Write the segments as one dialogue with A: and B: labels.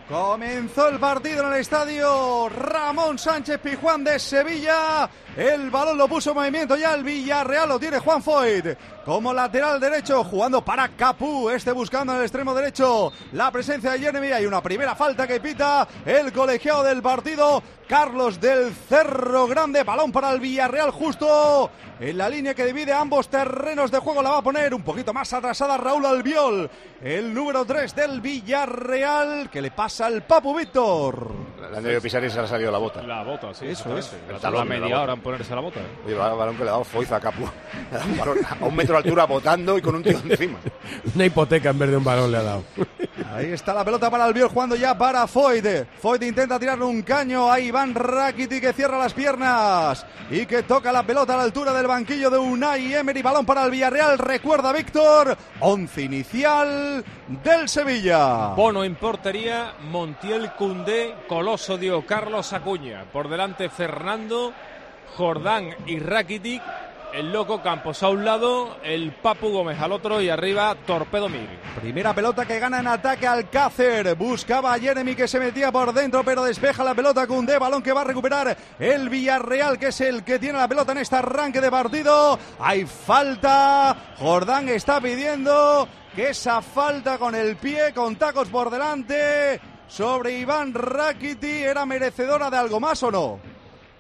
A: Comenzó el partido en el estadio Ramón Sánchez Pizjuán de Sevilla. El balón lo puso en movimiento ya el Villarreal, lo tiene Juan Foyt como lateral derecho, jugando para Capú, buscando en el extremo derecho la presencia de Jeremy. Hay una primera falta que pita el colegiado del partido, Carlos del Cerro Grande. Balón para el Villarreal justo en la línea que divide ambos terrenos de juego. La va a poner un poquito más atrasada Raúl Albiol, el número 3 del Villarreal, que le pasa al Papu Víctor.
B: La han debido pisar y se le ha salido la bota.
C: La bota, sí.
A: Eso es.
C: Tarda media hora en ponerse la bota.
B: Oye, el balón que le ha dado Foyt a Capú. Un balón a 1 metro de altura botando y con un tío encima.
D: Una hipoteca en vez de un balón le ha dado.
A: Ahí está la pelota para Albiol, jugando ya para Foyt. Foyt intenta tirarle un caño a Iván Rakitic, que cierra las piernas y que toca la pelota a la altura del banquillo de Unai Emery. Balón para el Villarreal. Recuerda, Víctor, 11 inicial del Sevilla.
C: Bono en portería, Montiel, Koundé, Coloso, Dio Carlos, Acuña. Por delante Fernando, Jordán y Rakitic. El Loco Campos a un lado, el Papu Gómez al otro y arriba Torpedo Mir.
A: Primera pelota que gana en ataque Alcácer. Buscaba a Jeremy, que se metía por dentro, pero despeja la pelota Koundé. Balón que va a recuperar el Villarreal, que es el que tiene la pelota en este arranque de partido. Hay falta. Jordán está pidiendo que esa falta con el pie, con tacos por delante, sobre Iván Rakitic, ¿era merecedora de algo más o no?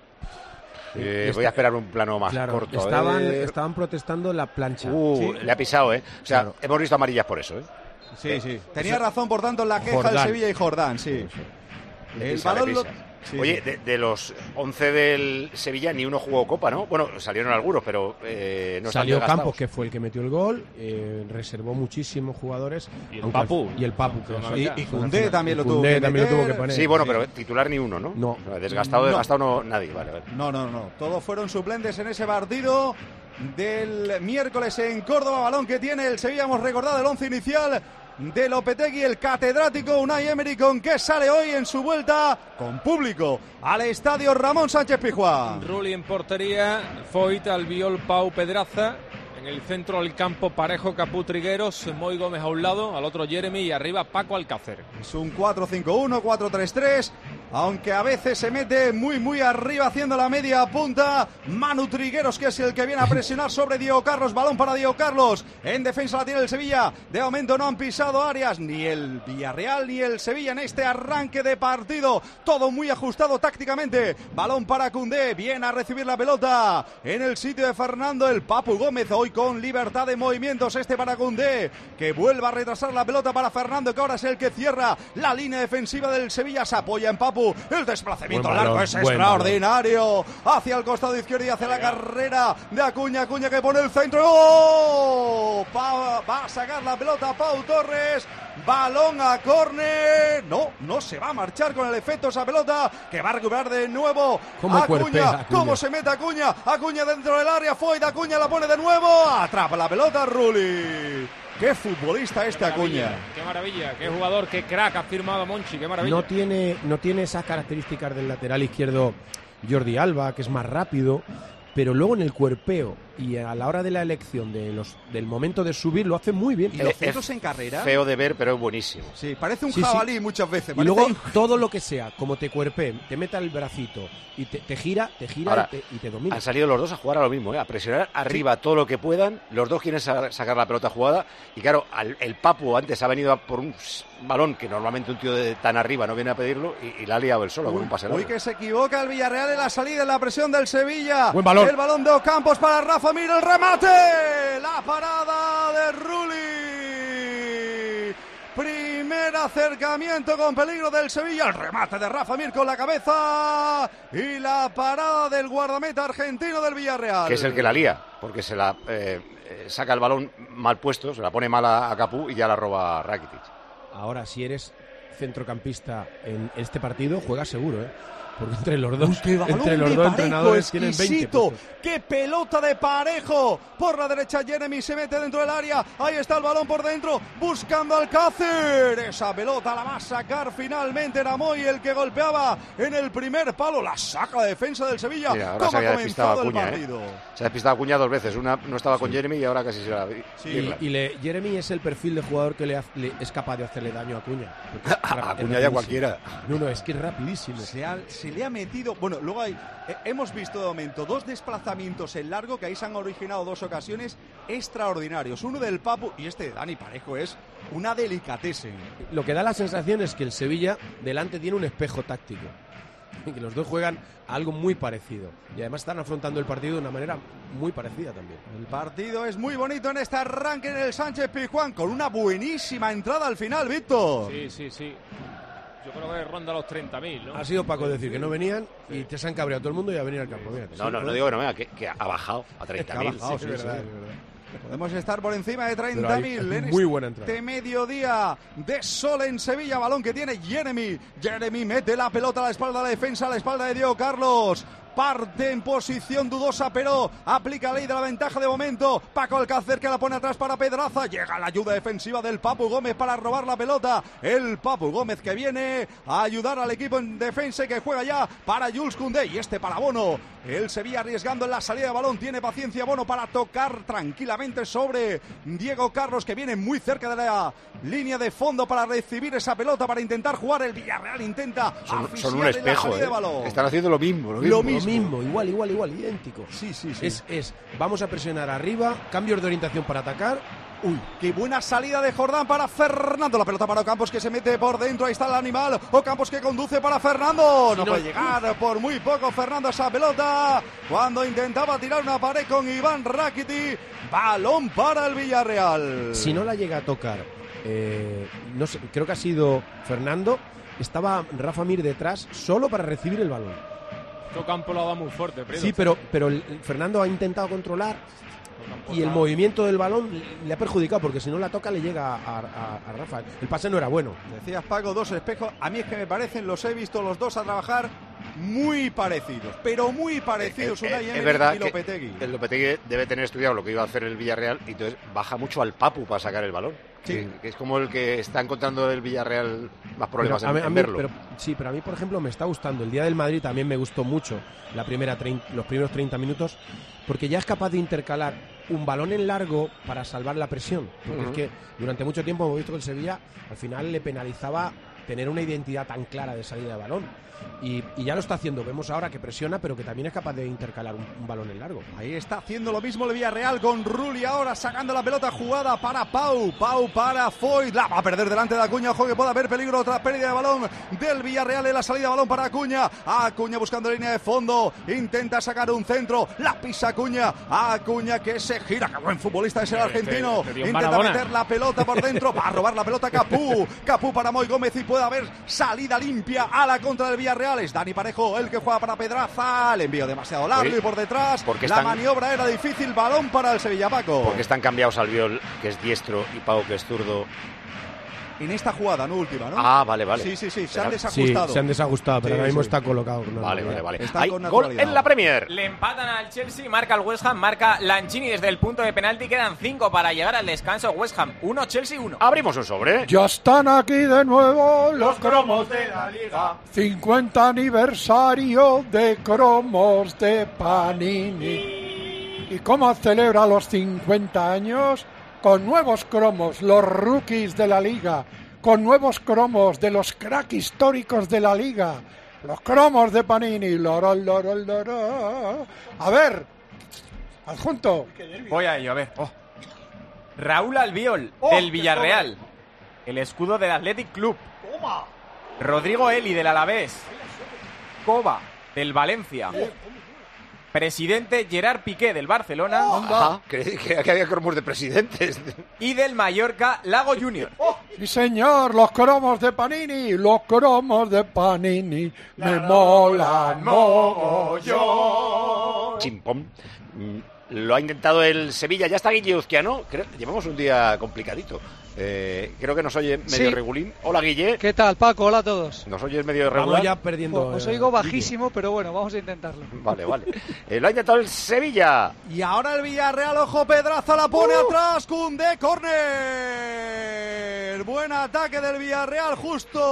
B: Voy a esperar un plano más corto.
D: Estaban protestando la plancha.
B: ¿Sí? Le ha pisado, ¿eh? O sea, hemos visto amarillas por eso, ¿eh?
A: Sí. Tenía razón, por tanto, en la queja del Sevilla y Jordán, sí. El balón
B: Sí. Oye, de los 11 del Sevilla ni uno jugó Copa, ¿no? Bueno, salieron algunos, pero no
D: salió Campos, que fue el que metió el gol, reservó muchísimos jugadores.
C: Y el Papu.
D: Y
A: Koundé también lo tuvo
D: que poner.
B: Sí, bueno, pero titular ni uno, ¿no?
D: No.
B: Desgastado no, nadie. Vale.
A: No. Todos fueron suplentes en ese partido del miércoles en Córdoba. Balón que tiene el Sevilla, hemos recordado el 11 inicial de Lopetegui, el catedrático Unai Emery, con que sale hoy en su vuelta con público al estadio Ramón Sánchez Pizjuán.
C: Rulli en portería, Foyt, Albiol, Pau, Pedraza. En el centro del campo, Parejo, Capú, Trigueros, Moy Gómez a un lado, al otro Jeremy y arriba Paco Alcácer.
A: Es un 4-5-1, 4-3-3, aunque a veces se mete muy arriba haciendo la media punta. Manu Trigueros, que es el que viene a presionar sobre Diego Carlos. Balón para Diego Carlos. En defensa la tiene el Sevilla. De momento no han pisado áreas ni el Villarreal ni el Sevilla en este arranque de partido. Todo muy ajustado tácticamente. Balón para Koundé. Viene a recibir la pelota en el sitio de Fernando, el Papu Gómez. Hoy con libertad de movimientos para Koundé, que vuelva a retrasar la pelota para Fernando, que ahora es el que cierra la línea defensiva del Sevilla. Se apoya en Papu. El desplazamiento largo es extraordinario. Hacia el costado izquierdo y hacia la carrera de Acuña que pone el centro. ¡Oh! Va a sacar la pelota Pau Torres. Balón a córner. No se va a marchar con el efecto esa pelota, que va a recuperar de nuevo Acuña. ¿Cómo se mete Acuña? Acuña dentro del área. Foyt, Acuña la pone de nuevo. Atrapa la pelota Rulli. Qué futbolista Acuña.
C: Qué maravilla, qué jugador, qué crack ha firmado Monchi, qué maravilla.
D: No tiene esas características del lateral izquierdo Jordi Alba, que es más rápido, pero luego en el cuerpeo y a la hora de la elección del momento de subir lo hace muy bien.
A: Y los centros en carrera,
B: feo de ver, pero es buenísimo.
A: Sí, parece un jabalí muchas veces.
D: Y luego todo lo que sea, como te cuerpeen, te meta el bracito y te gira
B: ahora,
D: y te domina.
B: Han salido los dos a jugar a lo mismo, a presionar arriba todo lo que puelan. Los dos quieren sacar la pelota jugada. Y claro, el Papu antes ha venido por un balón que normalmente un tío de tan arriba no viene a pedirlo y la ha liado él solo con un pase largo.
A: Uy, que se equivoca el Villarreal en la salida, en la presión del Sevilla.
D: Buen balón.
A: El balón de Ocampos para Rafa Mir, el remate. La parada de Rulli. Primer acercamiento con peligro del Sevilla. El remate de Rafa Mir con la cabeza. Y la parada del guardameta argentino del Villarreal.
B: Que es el que la lía, porque se la saca el balón mal puesto, se la pone mal a Capú y ya la roba Rakitic.
D: Ahora, si eres centrocampista en este partido, juegas seguro, porque entre los dos entrenadores tienen 20 puestos.
A: ¡Qué pelota de Parejo! Por la derecha Jeremy se mete dentro del área. Ahí está el balón por dentro, buscando a Alcácer. Esa pelota la va a sacar finalmente. Era Moy el que golpeaba en el primer palo. La saca la defensa del Sevilla.
B: Mira,
A: ¿Cómo ha comenzado el partido?
B: Se ha despistado Acuña 2 veces. Una no estaba con Jeremy y ahora casi se la...
D: Sí, y Jeremy es el perfil de jugador que es capaz de hacerle daño a Acuña.
B: Acuña ya cualquiera.
D: No, es que es rapidísimo.
A: Se le ha metido... Bueno, luego hemos visto de momento 2 desplazamientos en largo, que ahí se han originado 2 ocasiones extraordinarios. Uno del Papu y este de Dani Parejo es una delicatessen.
D: Lo que da la sensación es que el Sevilla delante tiene un espejo táctico. Y que los dos juegan a algo muy parecido. Y además están afrontando el partido de una manera muy parecida también.
A: El partido es muy bonito en este arranque en el Sánchez Pizjuán, con una buenísima entrada al final, Víctor.
C: Sí. Yo creo que ronda los 30.000, ¿no?
D: Ha sido Paco decir que no venían y te se han cabreado todo el mundo y a venir al campo. Mira,
B: No digo que no venga, que ha bajado a 30.000.
A: Sí, es verdad. Podemos estar por encima de 30.000 en
D: muy buena entrada.
A: Este mediodía de sol en Sevilla. Balón que tiene Jeremy. Jeremy mete la pelota a la espalda de la defensa, a la espalda de Diego Carlos. Parte en posición dudosa, pero aplica ley de la ventaja de momento. Paco Alcácer, que la pone atrás para Pedraza. Llega la ayuda defensiva del Papu Gómez para robar la pelota. El Papu Gómez que viene a ayudar al equipo en defensa y que juega ya para Jules Koundé. Y este para Bono. El Sevilla arriesgando en la salida de balón. Tiene paciencia Bono para tocar tranquilamente sobre Diego Carlos, que viene muy cerca de la línea de fondo para recibir esa pelota, para intentar jugar. El Villarreal intenta
B: son un espejo,
A: de balón.
B: Están haciendo lo mismo,
D: igual, idéntico.
A: Sí.
D: Vamos a presionar arriba, cambios de orientación para atacar.
A: Uy, qué buena salida de Jordán para Fernando. La pelota para Ocampos, que se mete por dentro. Ahí está el animal. Ocampos que conduce para Fernando. No puede llegar por muy poco Fernando a esa pelota. Cuando intentaba tirar una pared con Iván Rakitic. Balón para el Villarreal.
D: Si no la llega a tocar, no sé, creo que ha sido Fernando. Estaba Rafa Mir detrás solo para recibir el balón.
C: Campo lo ha dado muy fuerte.
D: Sí, pero Fernando ha intentado controlar y el movimiento del balón le ha perjudicado, porque si no la toca le llega a Rafa. El pase no era bueno.
A: Decías, Paco, 2 espejos. A mí es que me parecen, los he visto los dos a trabajar muy parecidos, pero muy parecidos.
B: Es verdad y Lopetegui. El Lopetegui debe tener estudiado lo que iba a hacer el Villarreal y entonces baja mucho al Papu para sacar el balón. Sí. Que es como el que está encontrando el Villarreal más problemas en verlo.
D: Pero a mí, por ejemplo, me está gustando. El día del Madrid también me gustó mucho los primeros 30 minutos, porque ya es capaz de intercalar un balón en largo para salvar la presión. Porque es que durante mucho tiempo hemos visto que el Sevilla al final le penalizaba tener una identidad tan clara de salida de balón. Y ya lo está haciendo. Vemos ahora que presiona, pero que también es capaz de intercalar un balón en largo.
A: Ahí está haciendo lo mismo el Villarreal con Rulli, ahora sacando la pelota jugada para Pau para Foyt. La va a perder delante de Acuña. Ojo que puede haber peligro. Otra pérdida de balón del Villarreal en la salida de balón para Acuña. Acuña buscando línea de fondo. Intenta sacar un centro. La pisa Acuña. Acuña que se gira. Qué buen futbolista es el argentino. Intenta meter la pelota por dentro. Va a robar la pelota Capú. Capú para Moy Gómez y puede haber salida limpia a la contra del Villarreal. Es Dani Parejo el que juega para Pedraza. El envío demasiado largo y por detrás. La maniobra era difícil. Balón para el Sevilla, Paco.
B: Porque están cambiados Albiol, que es diestro, y Pau, que es zurdo.
A: En esta jugada, no última, ¿no?
B: Ah, vale.
A: Sí, se han desajustado.
D: Sí, se han desajustado, pero ahora mismo está colocado.
B: Vale.
A: Hay
B: gol en la Premier.
E: Le empatan al Chelsea, marca el West Ham, marca Lanzini desde el punto de penalti. Quedan 5 para llegar al descanso. West Ham 1, Chelsea 1.
B: Abrimos un sobre.
F: Ya están aquí de nuevo los cromos de la Liga. 50 aniversario de cromos de Panini. ¿Y cómo celebra los 50 años? Con nuevos cromos, los rookies de la Liga, con nuevos cromos de los crack históricos de la Liga, los cromos de Panini. A ver, adjunto.
E: Voy a ello, a ver. Raúl Albiol, del Villarreal. El escudo del Athletic Club. Rodrigo Eli, del Alavés. Coba, del Valencia. Presidente Gerard Piqué, del Barcelona.
B: Ajá, que había cromos de presidentes.
E: Y del Mallorca, Lago Junior.
F: Sí, señor, los cromos de Panini. Los cromos de Panini me molan mogollón.
B: Chimpón. Lo ha intentado el Sevilla. Ya está Guille Uzquiano. Llevamos un día complicadito. Creo que nos oye medio regulín. Hola, Guille.
G: ¿Qué tal, Paco? Hola a todos.
B: ¿Nos oyes medio regular?
D: Vamos ya perdiendo.
G: Os oigo bajísimo, pero bueno, vamos a intentarlo.
B: Vale. Lo ha intentado el Sevilla.
A: Y ahora el Villarreal, ojo, Pedraza la pone atrás. Koundé, córner. Buen ataque del Villarreal, justo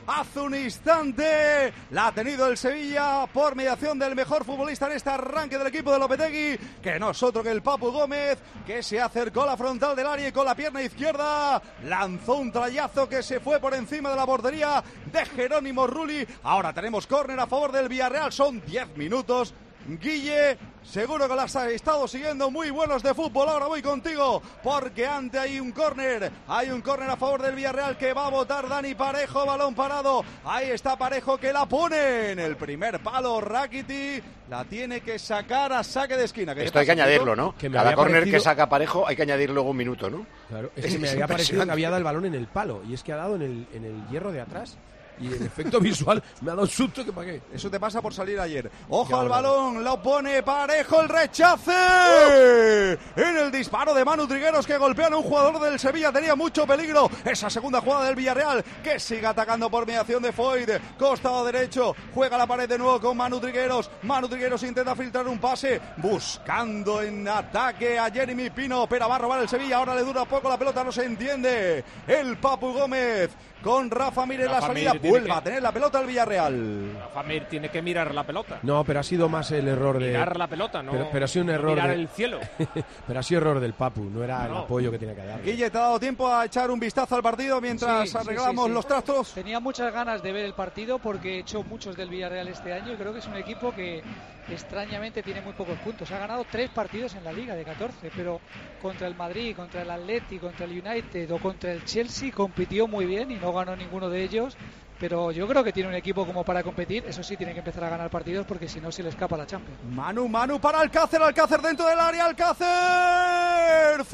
A: hace un instante. La ha tenido el Sevilla por mediación del mejor futbolista en este arranque del equipo de Lopetegui, que no es otro que el Papu Gómez, que se acercó a la frontal del área y con la pierna izquierda lanzó un trayazo que se fue por encima de la portería de Jerónimo Rulli. Ahora tenemos córner a favor del Villarreal, son 10 minutos. Guille, seguro que las has estado siguiendo, muy buenos de fútbol. Ahora voy contigo, porque antes hay un córner a favor del Villarreal que va a botar Dani Parejo, balón parado. Ahí está Parejo que la pone en el primer palo. Rakitic la tiene que sacar a saque de esquina.
B: Esto hay que añadirlo, ¿no?
D: Que
B: cada córner que saca Parejo hay que añadir luego un minuto, ¿no?
D: Claro, es que me había parecido que había dado el balón en el palo, y es que ha dado en el hierro de atrás. Y el efecto visual me ha dado un susto que pagué.
A: Eso te pasa por salir ayer. Ojo al balón, lo pone Parejo, el rechace. En el disparo de Manu Trigueros que golpean a un jugador del Sevilla. Tenía mucho peligro. Esa segunda jugada del Villarreal que sigue atacando por mediación de Foyt. Costado derecho, juega la pared de nuevo con Manu Trigueros. Manu Trigueros intenta filtrar un pase, buscando en ataque a Jeremy Pino, pero va a robar el Sevilla. Ahora le dura poco la pelota, no se entiende. El Papu Gómez con Rafa Mir en la salida, vuelve a tener la pelota el Villarreal.
C: Rafa Mir tiene que mirar la pelota.
D: No, pero ha sido más el error de...
C: Mirar la pelota, no,
D: pero ha sido un error
C: mirar
D: de...
C: el cielo.
D: Pero ha sido error del Papu, no era el apoyo que tenía que dar.
A: Guille, ¿te ha dado tiempo a echar un vistazo al partido mientras arreglamos los trastos?
G: Tenía muchas ganas de ver el partido porque he hecho muchos del Villarreal este año y creo que es un equipo que extrañamente tiene muy pocos puntos. Ha ganado 3 partidos en la Liga de 14, pero contra el Madrid, contra el Atleti, contra el United o contra el Chelsea compitió muy bien y no ganó ninguno de ellos. Pero yo creo que tiene un equipo como para competir. Eso sí, tiene que empezar a ganar partidos porque si no se le escapa la Champions.
A: Manu para Alcácer dentro del área, Alcácer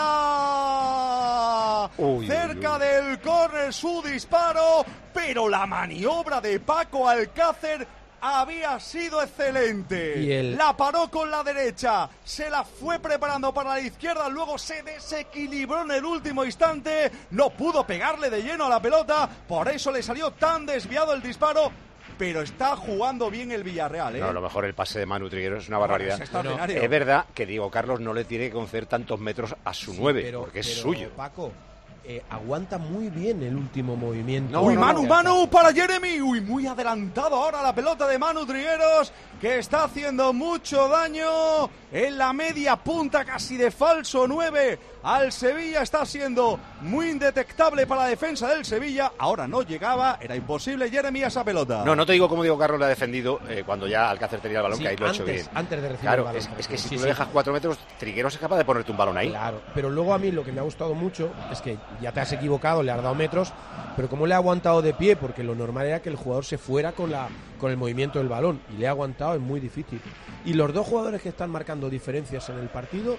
A: fuera, cerca del córner su disparo, pero la maniobra de Paco Alcácer había sido excelente. La paró con la derecha, se la fue preparando para la izquierda, luego se desequilibró en el último instante, no pudo pegarle de lleno a la pelota, por eso le salió tan desviado el disparo. Pero está jugando bien el Villarreal, ¿eh?
B: No, a lo mejor el pase de Manu Trigueros es una barbaridad. Es verdad que Diego Carlos no le tiene que conceder tantos metros a su 9, porque es suyo.
D: Paco, aguanta muy bien el último movimiento.
A: Manu para Jeremy. Muy adelantado ahora la pelota de Manu Trigueros, que está haciendo mucho daño en la media punta, casi de falso 9 al Sevilla. Está siendo muy indetectable para la defensa del Sevilla. Ahora no llegaba, era imposible Jeremy a esa pelota.
B: No te digo cómo Diego Carlos le ha defendido cuando ya Alcácer tenía el balón, que ahí lo ha hecho bien.
D: Antes de recibir
B: claro,
D: el balón.
B: Es que si tú le dejas 4 metros, Trigueros es capaz de ponerte un balón ahí.
D: Claro, pero luego a mí lo que me ha gustado mucho es que ya te has equivocado, le has dado metros, pero como le ha aguantado de pie, porque lo normal era que el jugador se fuera con el movimiento del balón, y le ha aguantado, es muy difícil. Y los dos jugadores que están marcando diferencias en el partido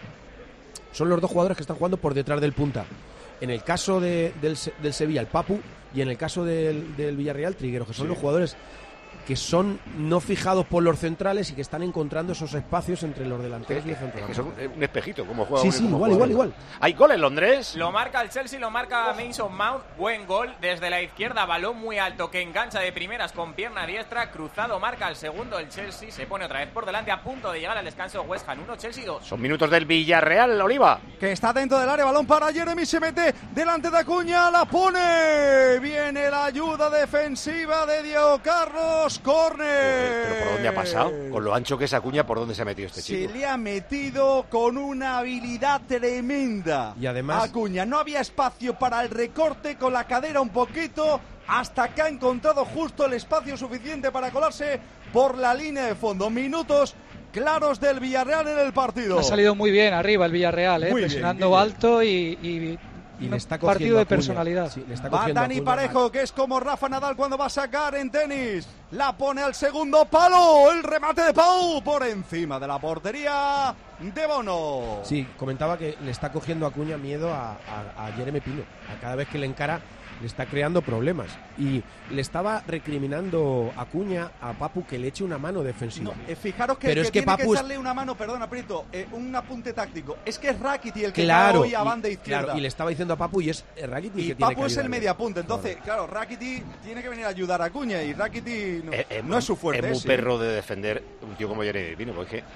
D: son los dos jugadores que están jugando por detrás del punta. En el caso del Sevilla, el Papu, y en el caso del Villarreal, Trigueros, que son los jugadores que son no fijados por los centrales y que están encontrando esos espacios entre los delanteros y el central.
B: Que son un espejito, como juega.
D: Sí, igual.
B: ¿Hay gol en Londres?
E: Lo marca el Chelsea, lo marca Mason Mount. Buen gol desde la izquierda, balón muy alto que engancha de primeras con pierna diestra. Cruzado marca el segundo el Chelsea. Se pone otra vez por delante a punto de llegar al descanso. West Ham 1, Chelsea 2.
B: Son minutos del Villarreal, Oliva.
A: Que está dentro del área, balón para Jeremy, se mete delante de Acuña, la pone. Viene la ayuda defensiva de Diego Carlos. Córner.
B: ¿Pero por dónde ha pasado? Con lo ancho que es Acuña, ¿por dónde se ha metido este chico?
A: Se le ha metido con una habilidad tremenda.
D: Y además
A: Acuña, no había espacio para el recorte, con la cadera un poquito, hasta que ha encontrado justo el espacio suficiente para colarse por la línea de fondo. Minutos claros del Villarreal en el partido.
G: Ha salido muy bien arriba el Villarreal, presionando bien, alto y
D: le está
G: partido de personalidad.
D: Sí, le está
A: va Dani Parejo, que es como Rafa Nadal cuando va a sacar en tenis. La pone al segundo palo. El remate de Pau por encima de la portería de Bono.
D: Sí, comentaba que le está cogiendo Acuña miedo a Jeremy Pino. A cada vez que le encara le está creando problemas. Y le estaba recriminando Acuña a Papu que le eche una mano defensiva.
A: No, fijaros que,
D: pero
A: el
D: es
A: que
D: que
A: tiene
D: Papu
A: que echarle una mano, perdona Prieto, un apunte táctico. Es que es Rakitic el que
D: claro,
A: va hoy a banda izquierda.
D: Claro, y le estaba diciendo a Papu y es Rakitic
A: y
D: que
A: Papu
D: tiene que
A: es el mediapunta. Entonces, claro, Rakitic tiene que venir a ayudar a Acuña y Rakitic no es su fuerte.
B: Es muy perro de defender un tío como Jeremy Pino, porque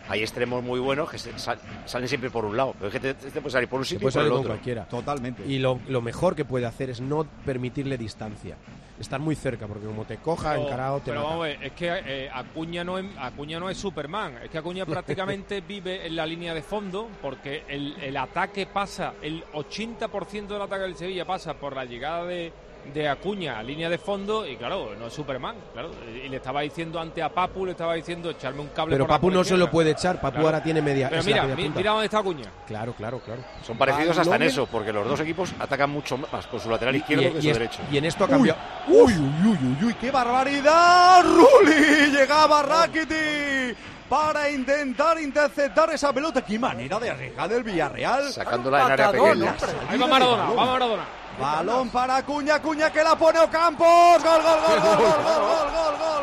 B: hay extremos muy buenos que salen siempre por un lado, pero es que te puede salir por un sitio y
D: puede
B: por el
D: salir con
B: otro.
D: cualquiera.
A: Totalmente.
D: Y lo mejor que puede hacer es no permitirle distancia, estar muy cerca, porque como te coja encarado te
C: pero
D: mata.
C: vamos a ver, es que Acuña no es Superman, es que Acuña prácticamente vive en la línea de fondo, porque el ataque pasa, el 80% del ataque del Sevilla pasa por la llegada de Acuña a línea de fondo, y claro, no es Superman, claro, y le estaba diciendo ante a Papu, le estaba diciendo echarme un cable.
D: Pero
C: por la
D: Papu no se
C: izquierda.
D: lo puede echar, Papu
C: Claro.
D: ahora tiene media.
C: Pero
D: es la
C: mira,
D: media punta.
C: mira dónde está Acuña.
D: Claro.
B: Son parecidos hasta en
F: Balón-
B: eso, porque los dos equipos atacan mucho más con su lateral izquierdo que su derecho.
D: Y en esto ha cambiado.
A: Uy, qué barbaridad. Rulli, llegaba Rakitic para intentar interceptar esa pelota. Qué manera de arriesgar del Villarreal.
B: Sacándola en área
F: Patadón,
B: pequeña.
F: hombre.
C: Ahí va Maradona, va Maradona.
A: Balón para Acuña que la pone Ocampos. Gol, gol, gol, gol, gol, gol, gol,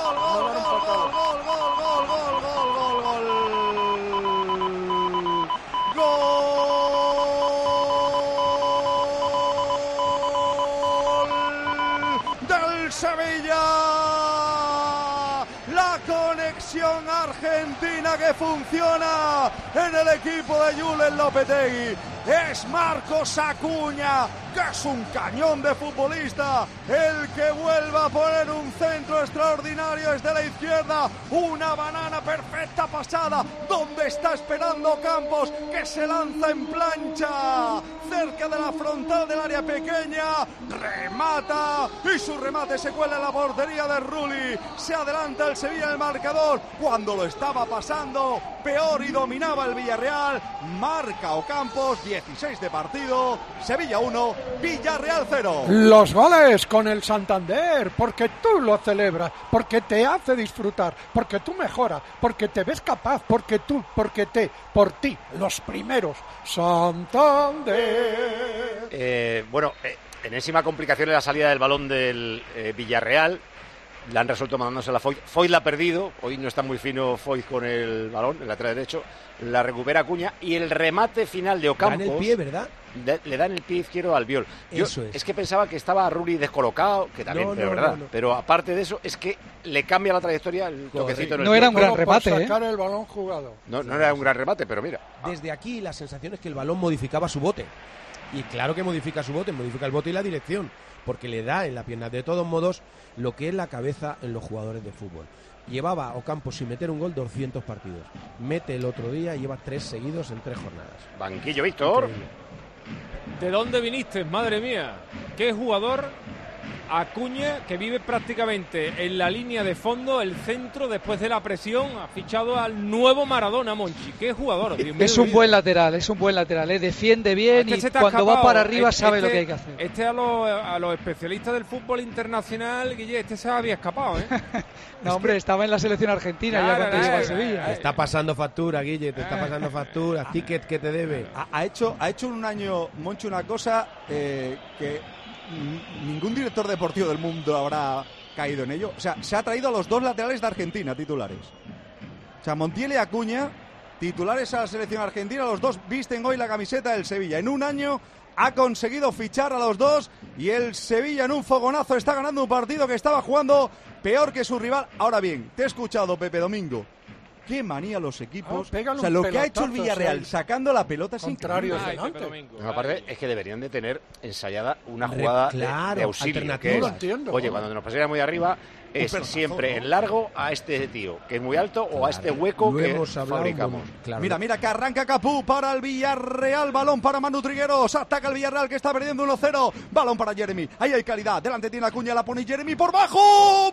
A: del Sevilla. La conexión argentina que funciona en el equipo de Julen Lopetegui. Es Marcos Acuña, que es un cañón de futbolista, el que vuelve a poner un centro extraordinario desde la izquierda, una banana perfecta pasada, donde está esperando Campos, que se lanza en plancha, cerca de la frontal del área pequeña, remata, y su remate se cuela en la portería de Rulli, se adelanta el Sevilla en el marcador, cuando lo estaba pasando peor y dominaba el Villarreal, marca Ocampos, 16 de partido, Sevilla 1, Villarreal 0.
F: Los goles con el Santander, porque tú lo celebras, porque te hace disfrutar, porque tú mejoras, porque te ves capaz, por ti, los primeros. Santander.
B: Enésima complicación en la salida del balón del Villarreal. La han resuelto mandándosela a Foyt. Foyt la ha perdido. Hoy no está muy fino Foyt con el balón, el lateral derecho. La recupera Acuña. Y el remate final de Ocampos.
D: Da en el pie, ¿verdad?
B: Le da en el pie izquierdo al Albiol.
D: Eso es.
B: Es que pensaba que estaba Rulli descolocado, que también, pero verdad.
D: No.
B: Pero aparte de eso, es que le cambia la trayectoria el toquecito en el
G: No
B: pie.
G: era un gran
F: Todo por
G: remate,
F: sacar el balón jugado.
B: No era un gran remate, pero mira.
D: Desde aquí la sensación es que el balón modificaba su bote. Y claro que modifica su bote, modifica el bote y la dirección, porque le da en la pierna. De todos modos, lo que es la cabeza en los jugadores de fútbol. Llevaba Ocampos sin meter un gol 200 partidos. Mete el otro día y lleva 3 seguidos en 3 jornadas.
B: Banquillo, Víctor.
D: Increíble.
C: ¿De dónde viniste? Madre mía. ¿Qué jugador? Acuña, que vive prácticamente en la línea de fondo, el centro, después de la presión, ha fichado al nuevo Maradona, Monchi. ¿Qué jugador? Dios mío,
G: Es un
C: vida.
G: buen lateral, defiende bien
C: Este
G: y
C: se te ha
G: cuando va
C: escapado.
G: para arriba sabe lo que hay que hacer.
C: Este a los especialistas del fútbol internacional, Guille, este se había escapado, ¿eh?
G: No, hombre, estaba en la selección argentina ya cuando llegó a Sevilla.
D: Te está pasando factura, Guille, te está pasando factura, ticket que te debe.
A: Ha hecho en un año, Moncho, una cosa que ningún director deportivo del mundo habrá caído en ello. O sea, se ha traído a los 2 laterales de Argentina titulares. O sea, Montiel y Acuña, titulares a la selección argentina, los 2 visten hoy la camiseta del Sevilla. En un año ha conseguido fichar a los 2 y el Sevilla en un fogonazo está ganando un partido que estaba jugando peor que su rival. Ahora bien, te he escuchado, Pepe Domingo. Qué manía los equipos.
F: Pégale
A: O sea,
F: un
A: lo que ha hecho el
F: pelotazo,
A: Villarreal
F: sí.
A: sacando la pelota es
F: Contrario.
A: increíble.
C: Ay,
F: delante.
C: Pepe Domingo.
B: No, aparte es que deberían de tener ensayada una
D: Re-
B: jugada
D: claro,
B: de auxilio.
D: alternativa.
B: Que es,
F: No lo entiendo.
B: oye, cuando nos pasemos muy arriba, es
A: pelotazo,
B: siempre
A: ¿no?
B: en largo a este tío, que es muy alto, o a
D: Claro,
B: este hueco
D: lo
B: que
D: hemos hablado,
B: fabricamos.
D: claro.
A: Mira que arranca Capú para el Villarreal, balón para Manu Trigueros, ataca el Villarreal que está perdiendo 1-0, balón para Jeremy, ahí hay calidad, delante tiene Acuña, la pone Jeremy por bajo,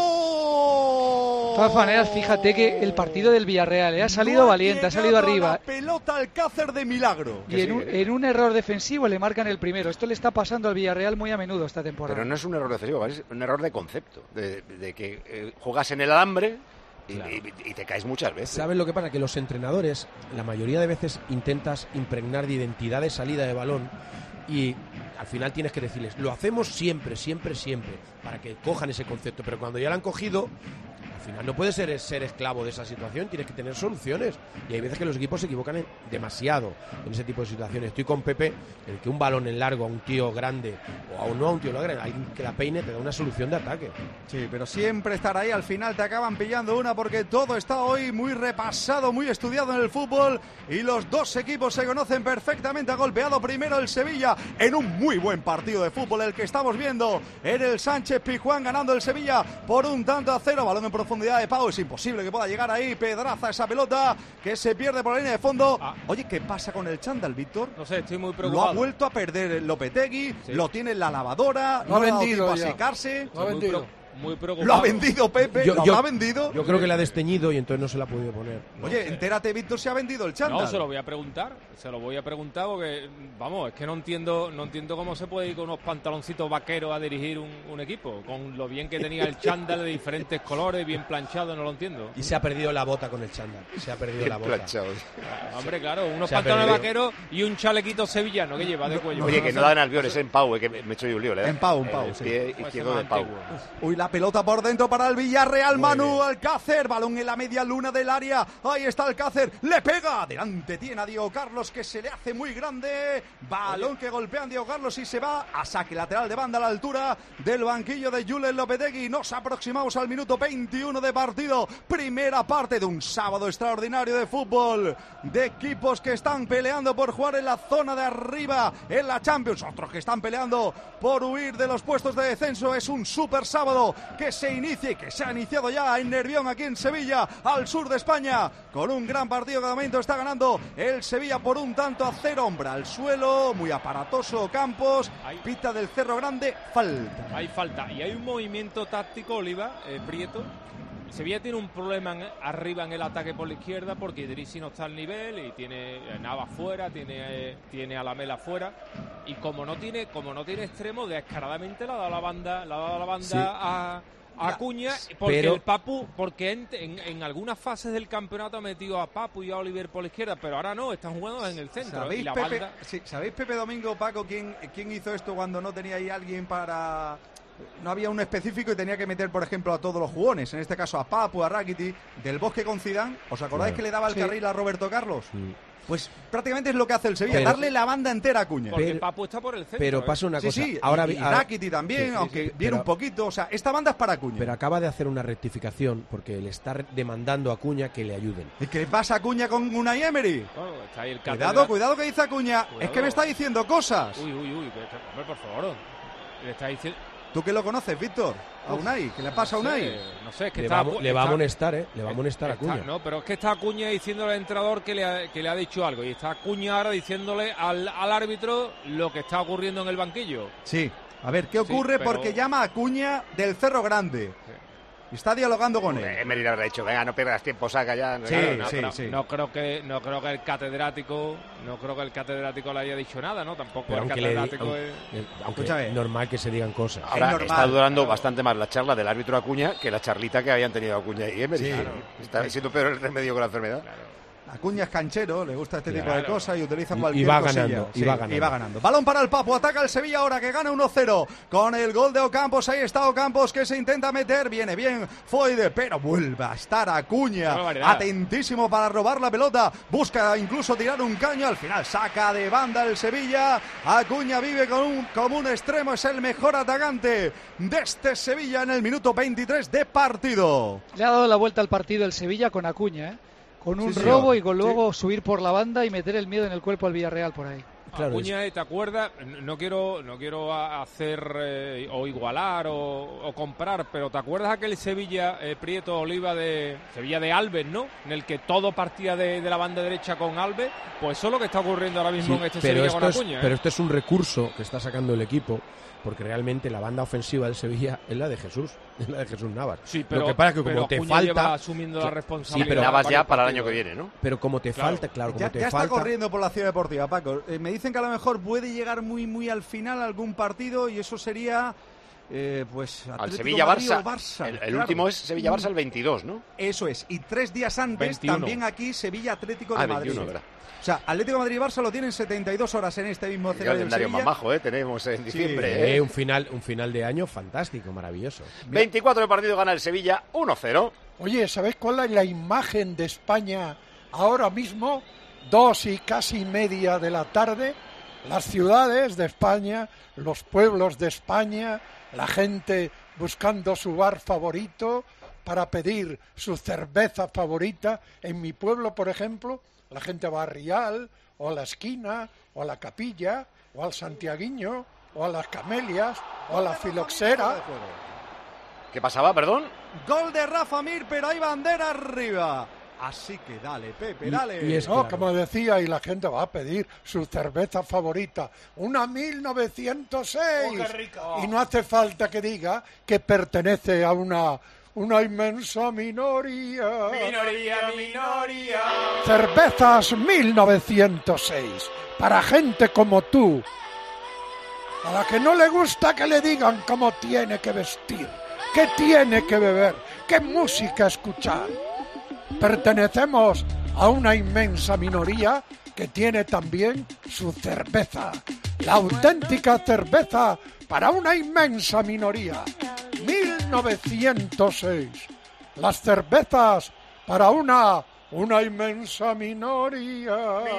A: ¡bueno!
G: De todas maneras, fíjate que el partido del Villarreal ha salido valiente, ha salido arriba.
A: La pelota Alcácer de milagro.
G: Y en un error defensivo le marcan el primero. Esto le está pasando al Villarreal muy a menudo esta temporada.
B: Pero no es un error defensivo, es un error de concepto, de que juegas en el alambre y te caes muchas veces.
D: ¿Sabes lo que pasa? Que los entrenadores, la mayoría de veces intentas impregnar de identidad de salida de balón y al final tienes que decirles, lo hacemos siempre, para que cojan ese concepto, pero cuando ya lo han cogido, al al final no puedes ser esclavo de esa situación, tienes que tener soluciones. Y hay veces que los equipos se equivocan demasiado en ese tipo de situaciones. Estoy con Pepe, en que un balón en largo a un tío grande, o no a un tío grande, alguien que la peine, te da una solución de ataque.
A: Sí, pero siempre estar ahí, al final te acaban pillando una, porque todo está hoy muy repasado, muy estudiado en el fútbol, y los dos equipos se conocen perfectamente. Ha golpeado primero el Sevilla en un muy buen partido de fútbol, el que estamos viendo en el Sánchez Pizjuán, ganando el Sevilla por 1-0. Balón en profundidad de Pau, es imposible que pueda llegar ahí, pedraza esa pelota que se pierde por la línea de fondo. Oye, ¿qué pasa con el chándal, Víctor?
C: No sé, estoy muy preocupado.
A: Lo ha vuelto a perder Lopetegui,
C: sí.
A: Lo tiene en la lavadora,
F: Lo ha
A: no le ha dado
F: vendido
A: tiempo a
F: ya.
A: secarse.
F: Lo ha vendido.
C: Muy preocupado.
A: Lo ha vendido Pepe, lo ha vendido.
D: Yo creo que le ha desteñido y entonces no se la ha podido poner.
A: Oye, entérate, Víctor, si ha vendido el chándal.
C: No, se lo voy a preguntar porque, vamos, es que no entiendo cómo se puede ir con unos pantaloncitos vaqueros a dirigir un equipo, con lo bien que tenía el chándal de diferentes colores, bien planchado, no lo entiendo.
D: Y se ha perdido la bota con el chándal. Se ha perdido la bota.
C: Hombre, claro, unos
D: Se ha
C: pantalones
D: perdido.
C: vaqueros y un chalequito sevillano que lleva de cuello.
B: Oye, que no dan Albiol, es en Pau, que me he hecho yo un lío, ¿le da?
A: En Pau, sí.
B: Pie
C: Puede
B: izquierdo
C: ser
B: de Pau.
C: más antiguo.
A: Uy, la pelota por dentro para el Villarreal, Manu Alcácer, balón en la media luna del área, ahí está Alcácer, le pega, adelante tiene a Diego Carlos, que se le hace muy grande, balón que golpean Diego Carlos y se va a saque lateral de banda a la altura del banquillo de Julen Lopetegui. Nos aproximamos al minuto 21 de partido, primera parte de un sábado extraordinario de fútbol, de equipos que están peleando por jugar en la zona de arriba en la Champions, otros que están peleando por huir de los puestos de descenso. Es un super sábado que se inicia y que se ha iniciado ya en Nervión, aquí en Sevilla, al sur de España, con un gran partido que de momento está ganando el Sevilla por 1-0. Hombre al suelo, muy aparatoso Campos, pita del Cerro Grande, falta.
C: Hay falta y hay un movimiento táctico, Oliva, Prieto. Sevilla tiene un problema arriba en el ataque por la izquierda porque Idrissi no está al nivel y tiene Navas fuera, tiene a Lamela fuera, y como no tiene extremo, descaradamente le ha dado la banda
D: Sí.
C: a Acuña, porque
D: pero
C: el Papu, porque en algunas fases del campeonato ha metido a Papu y a Oliver por la izquierda, pero ahora no, están jugando en el centro.
A: ¿Sabéis,
C: Y la
A: Pepe,
C: banda...
A: ¿Sabéis, Pepe Domingo, Paco, quién hizo esto cuando no tenía ahí alguien para... No había un específico y tenía que meter, por ejemplo, a todos los jugones, en este caso a Papu, a Rakitic, del Bosque con Zidane? ¿Os acordáis que le daba el carril a Roberto Carlos?
D: Sí.
A: Pues prácticamente es lo que hace el Sevilla,
D: Pero-
A: darle la banda entera a Acuña.
C: Porque el Papu está por el centro.
D: Pero pasa una
A: Sí,
D: cosa.
A: sí,
D: ahora,
A: y Rakitic también,
D: sí,
A: aunque
D: sí,
A: viene
D: pero-
A: un poquito. O sea, esta banda es para Acuña.
D: Pero acaba de hacer una rectificación porque le está demandando a Acuña que le ayuden.
A: ¿Y qué pasa Acuña con Unai Emery?
C: Bueno, está ahí el
A: Cuidado que dice Acuña.
C: Cuidado.
A: Es que me está diciendo cosas.
C: Uy, hombre, por favor. Le está diciendo...
A: ¿Tú qué lo conoces, Víctor? A Unai. ¿Qué le pasa a Unai?
C: No sé, es que
D: Le
C: está...
D: va a amonestar, ¿eh? Le va a amonestar a
C: Está-
D: Acuña.
C: No, pero es que está Acuña diciéndole al entrenador que le ha dicho algo. Y está Acuña ahora diciéndole al árbitro lo que está ocurriendo en el banquillo.
A: Sí. A ver, ¿qué ocurre?
C: pero-
A: Porque llama a Acuña del Cerro Grande. Y está dialogando con él.
B: Emery le habrá dicho, venga, no pierdas tiempo, saca ya.
A: Sí,
C: Claro,
A: sí.
C: No creo que el catedrático le haya dicho nada, ¿no? Tampoco
D: Pero
C: el
D: aunque
C: catedrático
D: aunque
A: Escúchame.
D: es normal que se digan cosas.
B: Ahora
A: normal,
B: está durando
C: claro.
B: bastante más la charla del árbitro Acuña que la charlita que habían tenido Acuña y Emery.
A: Sí.
B: Claro. Está siendo peor el remedio que la enfermedad.
A: Acuña es canchero, le gusta este tipo de
C: Claro.
A: cosas y utiliza
D: Y
A: cualquier
D: va
A: cosilla.
D: ganando,
A: Sí,
D: y va ganando.
A: y va ganando. Balón para el Papu, ataca el Sevilla ahora que gana 1-0 con el gol de Ocampos. Ahí está Ocampos que se intenta meter, viene bien Foide, pero vuelve a estar
C: Qué
A: Acuña,
C: barbaridad.
A: atentísimo para robar la pelota, busca incluso tirar un caño, al final saca de banda el Sevilla. Acuña vive como un extremo, es el mejor atacante de este Sevilla en el minuto 23 de partido.
G: Le ha dado la vuelta al partido el Sevilla con Acuña, ¿eh? Con un
A: Sí,
G: robo
A: señor.
G: y con luego subir por la banda y meter el miedo en el cuerpo al Villarreal por ahí.
D: Claro,
C: Acuña, ¿te acuerdas? No quiero hacer o igualar o comparar, pero ¿te acuerdas aquel Sevilla Prieto Oliva de Sevilla de Alves, ¿no? En el que todo partía de la banda derecha con Alves. Pues eso es lo que está ocurriendo ahora mismo
D: Sí,
C: en este
D: pero
C: Sevilla
D: esto
C: con
D: es,
C: Acuña.
D: pero esto es un recurso que está sacando el equipo, porque realmente la banda ofensiva del Sevilla es la de Jesús, Navas.
C: Sí, pero,
D: Lo que pasa es que
C: pero
D: como te
C: Acuña lleva
D: falta,
C: asumiendo la
D: Sí,
C: responsabilidad.
D: pero
B: Navas ya
C: varios
B: para el año
C: partidos.
B: que viene, ¿no?
D: pero como te
C: Claro.
D: falta, claro, como
A: Ya,
D: te
A: ya está
D: falta,
A: corriendo por la ciudad deportiva, Paco. Me dicen que a lo mejor puede llegar muy al final algún partido y eso sería pues
B: al
A: Atlético
B: Sevilla-Barça.
A: Barça,
B: El
A: claro.
B: último es Sevilla-Barça el 22, ¿no?
A: Eso es. Y 3 días antes
C: 21.
A: también aquí Sevilla-Atlético de
B: 21,
A: Madrid.
B: ¿verdad?
A: O sea, Atlético de Madrid y Barça lo tienen 72 horas en este mismo
B: El
A: escenario del
B: calendario más
A: Sevilla.
B: bajo, tenemos en diciembre.
D: Un final de año fantástico, maravilloso.
B: 24 de partido, gana el Sevilla 1-0.
F: Oye, ¿sabéis cuál es la imagen de España ahora mismo? 2:30 de la tarde. Las ciudades de España, los pueblos de España, la gente buscando su bar favorito para pedir su cerveza favorita. En mi pueblo, por ejemplo, la gente va a Rial, o a la Esquina, o a la Capilla, o al Santiaguiño, o a las Camelias, o a la Filoxera.
B: ¿Qué pasaba, perdón?
A: Gol de Rafa Mir, pero hay bandera arriba. Así que dale, Pepe, dale.
D: y es-
F: No,
D: claro.
F: como decía, y la gente va a pedir su cerveza favorita, una 1906. Y no hace falta que diga que pertenece a una inmensa minoría.
E: Minoría.
F: Cervezas 1906, para gente como tú, a la que no le gusta que le digan cómo tiene que vestir, qué tiene que beber, qué música escuchar. Pertenecemos a una inmensa minoría que tiene también su cerveza, la auténtica cerveza para una inmensa minoría. 1906. Las cervezas para una inmensa minoría.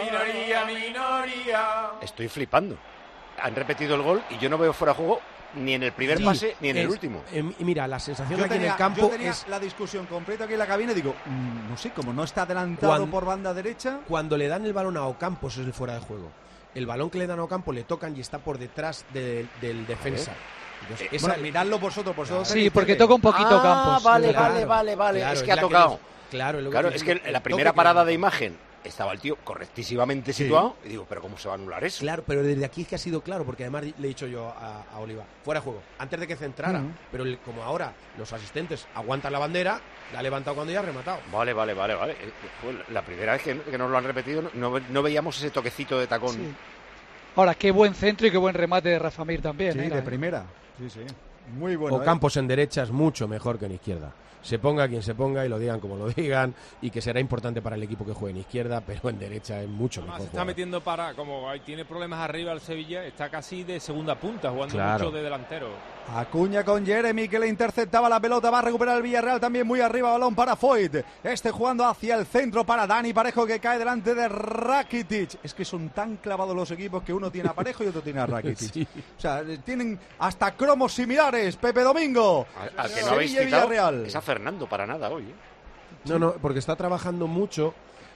E: Minoría.
B: Estoy flipando. Han repetido el gol y yo no veo fuera de juego ni en el primer
D: Sí,
B: pase ni en el
D: es-
B: último.
D: Y mira, la sensación
A: Yo
D: aquí en
A: tenía,
D: el campo
A: yo tenía
D: es
A: la discusión completa aquí en la cabina y digo, no sé, como no está adelantado
D: Cuando-
A: por banda derecha.
D: cuando le dan el balón a Ocampo, eso es el fuera de juego. El balón que le dan a Ocampo le tocan y está por detrás del defensa. Entonces, esa-
A: Bueno, miradlo vosotros
G: Sí,
A: tenéis
G: porque
A: tele.
G: toca un poquito Campos.
B: vale,
D: Claro,
B: vale.
D: claro,
B: Es que ha
D: la
B: tocado.
D: claro,
B: Claro, es que en la primera parada de imagen estaba el tío correctísimamente situado y digo, pero ¿cómo se va a anular eso?
D: Claro, pero desde aquí es que ha sido claro, porque además le he dicho yo a Oliva, fuera de juego, antes de que centrara,
A: Ujú.
D: pero como ahora los asistentes aguantan la bandera, la ha levantado cuando ya ha rematado.
B: Vale. Pues la primera vez que nos lo han repetido no veíamos ese toquecito de tacón.
G: Sí. Ahora, qué buen centro y qué buen remate de Rafa Mir también.
A: Sí,
G: ¿eh?
A: de primera. Sí. Muy bueno.
D: Ocampos en derecha es mucho mejor que en izquierda. Se ponga quien se ponga y lo digan como lo digan, y que será importante para el equipo que juegue en izquierda, pero en derecha es mucho
C: Además,
D: mejor.
C: se está
D: jugador.
C: metiendo como ahí tiene problemas arriba el Sevilla, está casi de segunda punta, jugando
D: Claro.
C: mucho de delantero.
A: Acuña con Jeremy que le interceptaba la pelota, va a recuperar el Villarreal también muy arriba, balón para Foyt, jugando hacia el centro para Dani Parejo que cae delante de Rakitic. Es que son tan clavados los equipos que uno tiene a Parejo y otro tiene a Rakitic.
D: Sí.
A: O sea, tienen hasta cromos similares. Pepe Domingo.
B: Al que no habéis
A: Sevilla y
B: citado
A: Villarreal.
B: es a Fernando para nada hoy.
D: No, porque está trabajando mucho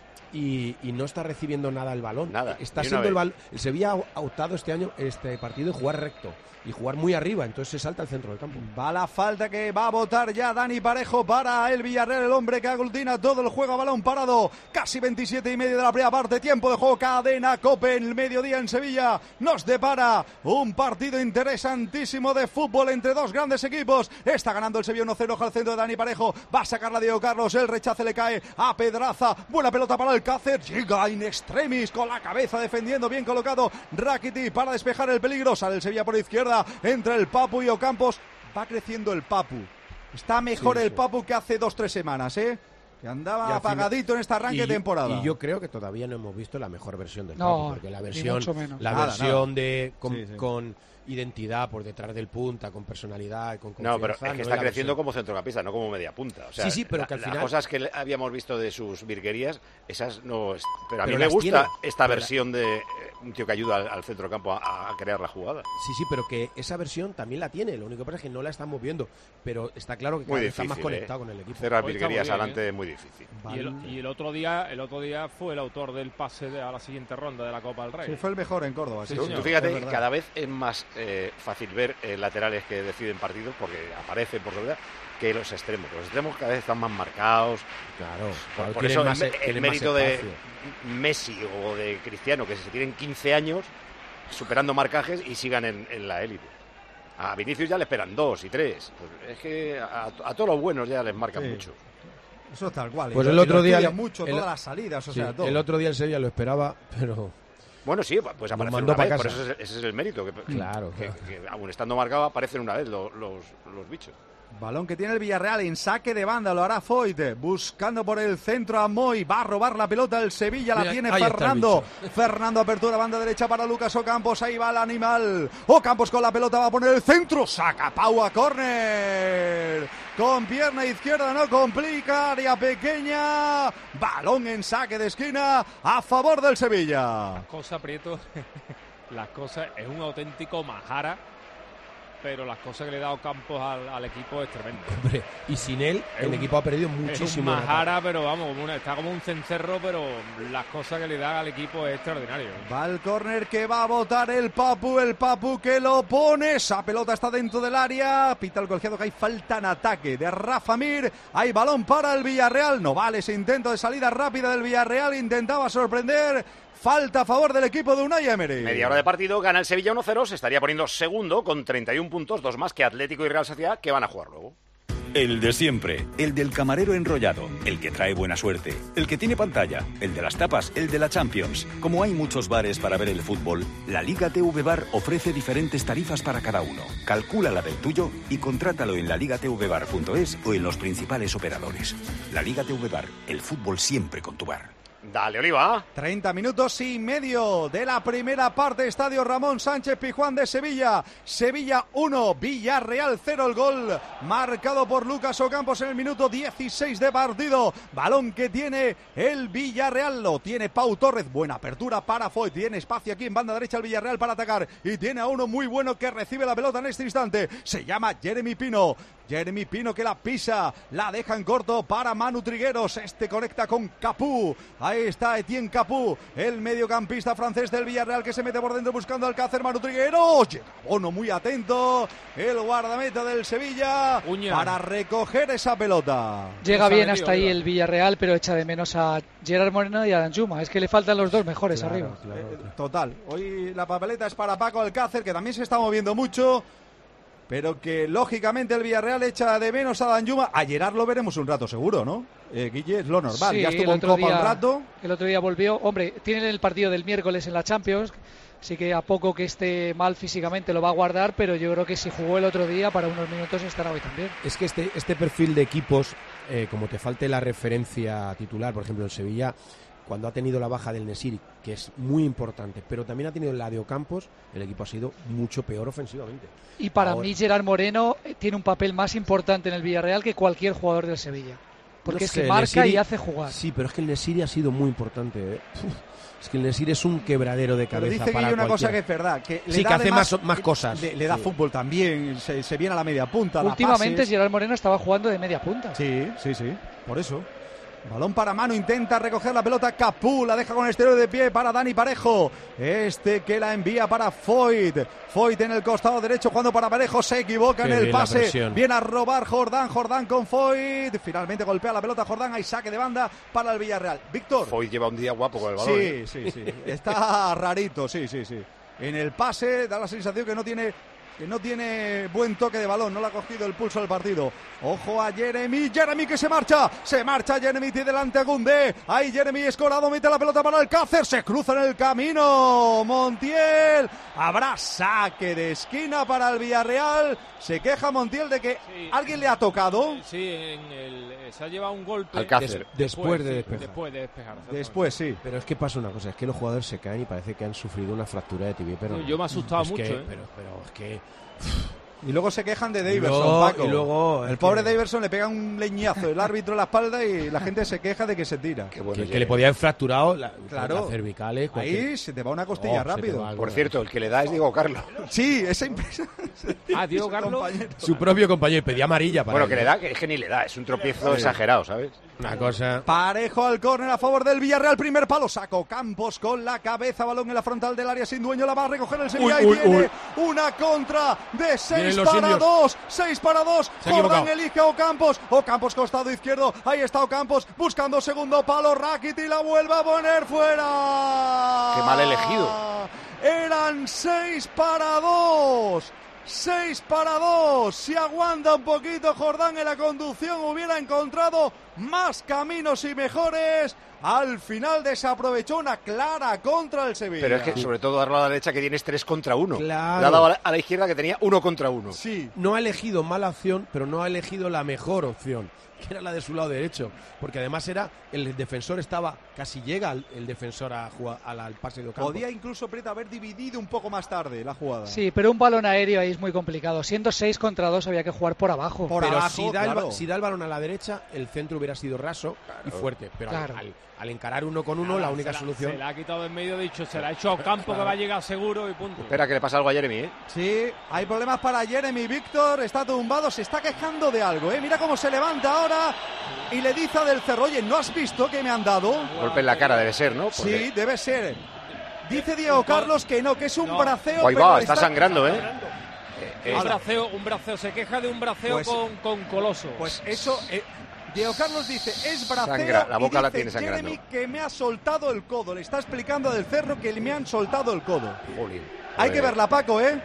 D: y no está recibiendo nada el balón.
B: Nada,
D: Está
B: ni una
D: siendo
B: vez.
D: el Sevilla ha optado este partido de jugar recto y jugar muy arriba, entonces se salta al centro del campo.
A: Va la falta que va a botar ya Dani Parejo para el Villarreal, el hombre que aglutina todo el juego a balón parado. Casi 27 y medio de la primera parte, tiempo de juego, cadena COPE en el mediodía en Sevilla. Nos depara un partido interesantísimo de fútbol entre dos grandes equipos. Está ganando el Sevilla 1-0 al centro de Dani Parejo. Va a sacarla Diego Carlos, el rechace le cae a Pedraza. Buena pelota para Alcácer, llega in extremis con la cabeza defendiendo, bien colocado Rakitic para despejar el peligro. Sale el Sevilla por izquierda, entre el Papu y Ocampos. Va creciendo el Papu. Está mejor el Papu que hace 2-3 semanas, ¿eh? Que
D: Y
A: andaba
D: al
A: apagadito en este arranque de temporada.
D: Y yo creo que todavía no hemos visto la mejor versión del
G: No,
D: Papu, porque la
G: ni
D: versión,
G: mucho menos.
A: Nada,
D: con,
A: Sí.
D: con identidad por detrás del punta, con personalidad, con
B: No, pero
D: confianza,
B: es que
D: no
B: está
D: la
B: creciendo
D: versión.
B: como centrocampista, no como media punta. O sea,
D: Sí, pero que al
B: las
D: final-
B: cosas que habíamos visto de sus virguerías, esas no. Pero a mí
D: Pero
B: me
D: las
B: gusta
D: tiene.
B: esta
D: Pero
B: versión de un tío que ayuda al centrocampo a crear la jugada.
D: Sí, pero que esa versión también la tiene. Lo único que pasa es que no la estamos viendo. Pero está claro que
B: Muy
D: cada vez está
B: difícil.
D: más conectado con el equipo.
B: Hacer las
C: Hoy está muy
B: virguerías
C: bien,
B: adelante es muy difícil.
C: Y el otro día fue el autor del pase a la siguiente ronda de la Copa del Rey.
A: Sí, fue el mejor en Córdoba. Sí,
B: Tú,
A: señor.
B: tú fíjate,
A: Es verdad.
B: cada vez es más fácil ver laterales que deciden partidos porque aparecen por soledad que los extremos. Los extremos cada vez están más marcados.
D: Claro,
B: Por
D: tienen
B: eso
D: más-
B: el
D: tienen más
B: mérito de
D: espacio.
B: Messi o de Cristiano, que se tienen 15 años superando marcajes y sigan en la élite. A Vinicius ya le esperan 2 y 3. Pues es que a todos los buenos ya les marcan
A: Sí.
B: mucho.
A: Eso es tal cual.
D: Pues
A: Y
D: el
A: lo
D: otro día
A: estudia
D: el-
A: mucho
D: el-
A: todas las salidas, o
D: Sí,
A: sea, todo.
D: el otro día el Sevilla lo esperaba, pero
B: Bueno, sí, pues aparecen una vez, por eso ese es el mérito.
D: Claro.
B: Que aún estando marcado aparecen una vez los bichos.
A: Balón que tiene el Villarreal en saque de banda, lo hará Foyt, buscando por el centro a Moy, va a robar la pelota el Sevilla, la tiene Fernando. Fernando, apertura, banda derecha para Lucas Ocampos, ahí va el animal. Ocampos con la pelota, va a poner el centro, saca Pau a córner. Con pierna izquierda no complica, área pequeña, balón en saque de esquina a favor del Sevilla.
C: Las cosas, Prieto, las cosas, es un auténtico majara, pero las cosas que le da Ocampos al equipo es tremendo.
D: Hombre, y sin él, el equipo ha perdido muchísimo.
C: Es un majara, pero vamos, está como un cencerro, pero las cosas que le da al equipo es extraordinario.
A: Va el córner que va a botar el Papu que lo pone, esa pelota está dentro del área, pita el colegiado que hay falta en ataque de Rafa Mir, hay balón para el Villarreal, no vale ese intento de salida rápida del Villarreal, intentaba sorprender. Falta a favor del equipo de Unai Emery.
B: Media hora de partido, gana el Sevilla 1-0, se estaría poniendo segundo con 31 puntos, 2 más que Atlético y Real Sociedad, que van a jugar luego.
H: El de siempre, el del camarero enrollado, el que trae buena suerte, el que tiene pantalla, el de las tapas, el de la Champions. Como hay muchos bares para ver el fútbol, la Liga TV Bar ofrece diferentes tarifas para cada uno. Calcula la del tuyo y contrátalo en laligatvbar.es o en los principales operadores. La Liga TV Bar, el fútbol siempre con tu bar.
B: Dale, Oliva.
A: 30 minutos y medio de la primera parte. Estadio Ramón Sánchez Pizjuán de Sevilla. Sevilla 1, Villarreal 0. El gol marcado por Lucas Ocampos en el minuto 16 de partido. Balón que tiene el Villarreal. Lo tiene Pau Torres. Buena apertura para Foyt. Tiene espacio aquí en banda derecha el Villarreal para atacar. Y tiene a uno muy bueno que recibe la pelota en este instante. Se llama Jeremy Pino. Jeremy Pino que la pisa, la deja en corto para Manu Trigueros, este conecta con Capú, ahí está Etienne Capú, el mediocampista francés del Villarreal que se mete por dentro buscando Alcácer, Manu Trigueros, llega Bono muy atento, el guardameta del Sevilla para recoger esa pelota.
G: Llega bien hasta ahí el Villarreal, pero echa de menos a Gerard Moreno y a Danjuma, es que le faltan los dos mejores arriba.
A: Total, hoy la papeleta es para Paco Alcácer, que también se está moviendo mucho, pero que lógicamente el Villarreal echa de menos a Danjuma. A Gerard lo veremos un rato seguro, ¿no? Guille, es lo normal,
G: sí,
A: ya estuvo en Copa un rato.
G: El otro día volvió, hombre, tienen el partido del miércoles en la Champions, así que a poco que esté mal físicamente lo va a guardar, pero yo creo que si jugó el otro día para unos minutos estará hoy también.
D: Es que este perfil de equipos, como te falte la referencia titular, por ejemplo en Sevilla, cuando ha tenido la baja del Nesiri, que es muy importante, pero también ha tenido la de Ocampos, el equipo ha sido mucho peor ofensivamente.
G: Y para mí Gerard Moreno tiene un papel más importante en el Villarreal que cualquier jugador del Sevilla, porque no sé, es que marca Nesiri, y hace jugar.
D: Sí, pero es que el Nesiri ha sido muy importante, Es que el Nesiri es un quebradero de cabeza.
A: Pero dice
D: para
A: una cosa que es verdad, que
D: sí, que hace más cosas.
A: Le da fútbol también, se viene a la media punta.
G: Últimamente Gerard Moreno estaba jugando de media punta.
A: Sí, por eso. Balón para Manu, intenta recoger la pelota Capú, la deja con exterior de pie para Dani Parejo, que la envía para Foyt en el costado derecho jugando para Parejo, se equivoca en el pase, viene a robar Jordán con Foyt, finalmente golpea la pelota Jordán, hay saque de banda para el Villarreal. Víctor.
B: Foyt lleva un día guapo con el balón.
A: Sí, está rarito, sí. En el pase da la sensación que no tiene buen toque de balón, no le ha cogido el pulso del partido. Ojo a Jeremy que se marcha Jeremy, tiene delante a Koundé, ahí Jeremy escorado, mete la pelota para Alcácer, se cruza en el camino Montiel, habrá saque de esquina para el Villarreal, se queja Montiel de que alguien le ha tocado.
C: Sí, se ha llevado un golpe
B: Alcácer.
C: después de despejar.
A: Después, sí.
D: Pero es que pasa una cosa, es que los jugadores se caen y parece que han sufrido una fractura de tibia, pero
C: yo me he asustado mucho.
D: Pero es que...
A: Y luego se quejan de Daverson, Paco.
D: Y luego
A: el pobre Daverson le pega un leñazo el árbitro en la espalda y la gente se queja de que se tira.
D: Que le podía haber fracturado las cervicales.
A: Ahí se te va una costilla rápido.
B: Por cierto, el que le da es Diego Carlos.
A: Sí, esa impresión.
C: Diego Carlos.
D: Su propio compañero, pedía amarilla para
B: que le da, que es que ni le da, es un tropiezo exagerado, ¿sabes?
D: Una cosa.
A: Parejo al córner a favor del Villarreal, primer palo, saco Campos con la cabeza, balón en la frontal del área sin dueño, la va a recoger el Sevilla y tiene una contra de 6 para 2. 6 para 2. Jordán elige a Ocampos costado izquierdo, ahí está Ocampos buscando segundo palo, Rakitic la vuelve a poner fuera.
B: Qué mal elegido.
A: Eran 6 para 2. 6 para 2, si aguanta un poquito Jordán en la conducción hubiera encontrado más caminos y mejores. al final desaprovechó una clara contra el Sevilla.
B: Pero es que sobre todo darlo a la derecha que tienes 3 contra 1.
D: Claro.
B: Le ha dado a la izquierda que tenía 1 contra 1.
A: Sí.
D: No ha elegido mala opción, pero no ha elegido la mejor opción, que era la de su lado derecho, porque además el defensor estaba, casi llega el defensor al pase de Ocampos.
A: Podía incluso Pret haber dividido un poco más tarde la jugada.
G: Sí, pero un balón aéreo ahí es muy complicado. Siendo 6 contra 2 había que jugar por abajo.
D: Pero
A: abajo,
D: si da,
A: claro.
D: si da el balón a la derecha, el centro hubiera sido raso y fuerte. Pero al encarar 1 con 1, la única solución...
C: Se la ha quitado en medio, dicho, se la ha hecho a Ocampo, que va a llegar seguro y punto.
B: Espera que le pasa algo a Jeremy, ¿eh?
A: Sí, hay problemas para Jeremy. Víctor está tumbado, se está quejando de algo, ¿eh? Mira cómo se levanta ahora y le dice a Del Cerro, oye, ¿no has visto que me han dado?
B: Golpe en la cara debe ser, ¿no? Porque...
A: Sí, debe ser. Dice Diego Carlos que no, que es un braceo.
B: Ahí
A: pero
B: va, está sangrando, ¿eh?
C: Un braceo, se queja de un braceo
A: Pues-
C: con Coloso.
A: Pues eso, Diego Carlos dice, es braceo.
B: Sangra, la boca
A: y
B: la
A: dice
B: tiene sangrando.
A: Jeremy que me ha soltado el codo. Le está explicando a Del Cerro que me han soltado el codo.
B: Jolín.
A: Hay que verla, Paco, ¿eh?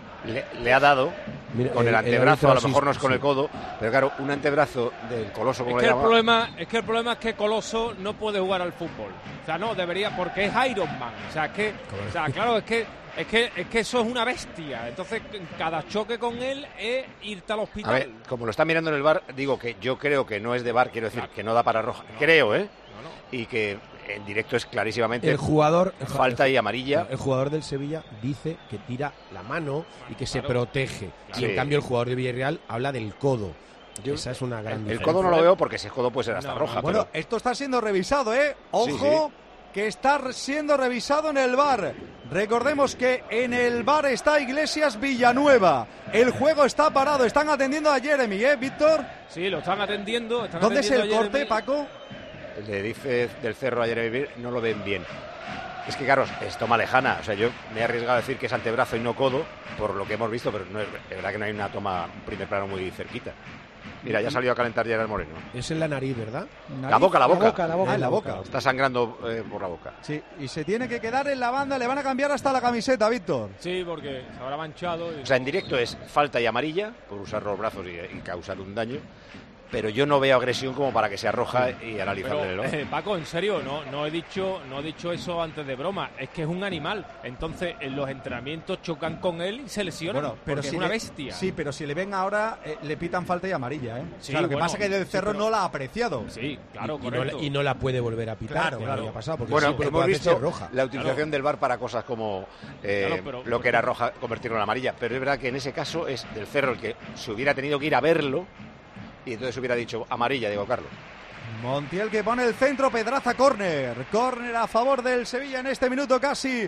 B: Le ha dado
D: Mira,
B: con el
D: el
B: antebrazo,
D: árbitro
B: a lo mejor no es
D: asiste,
B: con
D: sí.
B: el codo, pero claro, un antebrazo del Coloso, como
C: Es
B: le
C: que, el
B: llama.
C: problema es que Coloso no puede jugar al fútbol. O sea, no, debería, porque es Iron Man. O sea, claro, es que eso es una bestia. Entonces, cada choque con él es irte al hospital.
B: A ver, como lo está mirando en el VAR, digo que yo creo que no es de VAR, quiero decir, que no da para roja. Creo, ¿eh? Y que en directo es clarísimamente
D: El jugador
B: falta y amarilla.
D: El jugador del Sevilla dice que tira la mano y que se protege.
B: Claro.
D: Y en
B: Sí.
D: cambio el jugador de Villarreal habla del codo.
B: Yo-
D: Esa es una gran
B: El
D: diferencia.
B: codo no lo veo porque ese codo puede ser hasta roja.
A: Bueno,
B: pero-
A: esto está siendo revisado, ¿eh? Ojo, que está siendo revisado en el VAR. Recordemos que en el VAR está Iglesias Villanueva. El juego está parado, están atendiendo a Jeremy, ¿eh, Víctor?
C: Sí, lo están atendiendo.
A: ¿Dónde es el
C: atendiendo a
A: corte,
C: Jeremy.
A: Paco?
B: Le dice Del Cerro a Jeremy, no lo ven bien. Es que, Carlos, es toma lejana. O sea, yo me he arriesgado a decir que es antebrazo y no codo, por lo que hemos visto, pero no es verdad que no hay una toma primer plano muy cerquita. Mira, ya salió a calentar Gerard Moreno.
D: Es en la nariz, ¿verdad?
B: La boca.
G: La boca.
A: Ah, en la boca.
B: Está sangrando por la boca.
A: Sí, y se tiene que quedar en la banda, le van a cambiar hasta la camiseta, Víctor.
C: Sí, porque se habrá manchado.
B: O sea, en directo es falta y amarilla, por usar los brazos y causar un daño. Pero yo no veo agresión como para que sea roja y analizarle el ojo.
C: Paco, en serio, no he dicho eso antes de broma. Es que es un animal. Entonces, en los entrenamientos chocan con él y se lesionan.
A: Bueno, pero
C: porque
A: si
C: es una
A: le-
C: bestia.
A: Sí, pero si le ven ahora, le pitan falta y amarilla, ¿eh?
C: Sí,
A: O sea, lo que
C: bueno,
A: pasa es que Del
C: sí,
A: Cerro
C: pero-
A: no la ha apreciado.
C: Sí, claro,
D: y, no,
C: correcto.
D: y no la puede volver a pitar,
A: Claro,
D: como
A: claro.
D: había pasado, porque
B: Bueno,
D: siempre
B: hemos
D: puede hacerse
B: visto
D: roja.
B: la utilización del VAR para cosas como
C: Claro, pero-
B: lo que era roja, convertirlo en amarilla. Pero es verdad que en ese caso es Del Cerro el que se hubiera tenido que ir a verlo y entonces hubiera dicho amarilla, digo, Carlos.
A: Montiel que pone el centro, Pedraza córner. Córner a favor del Sevilla en este minuto casi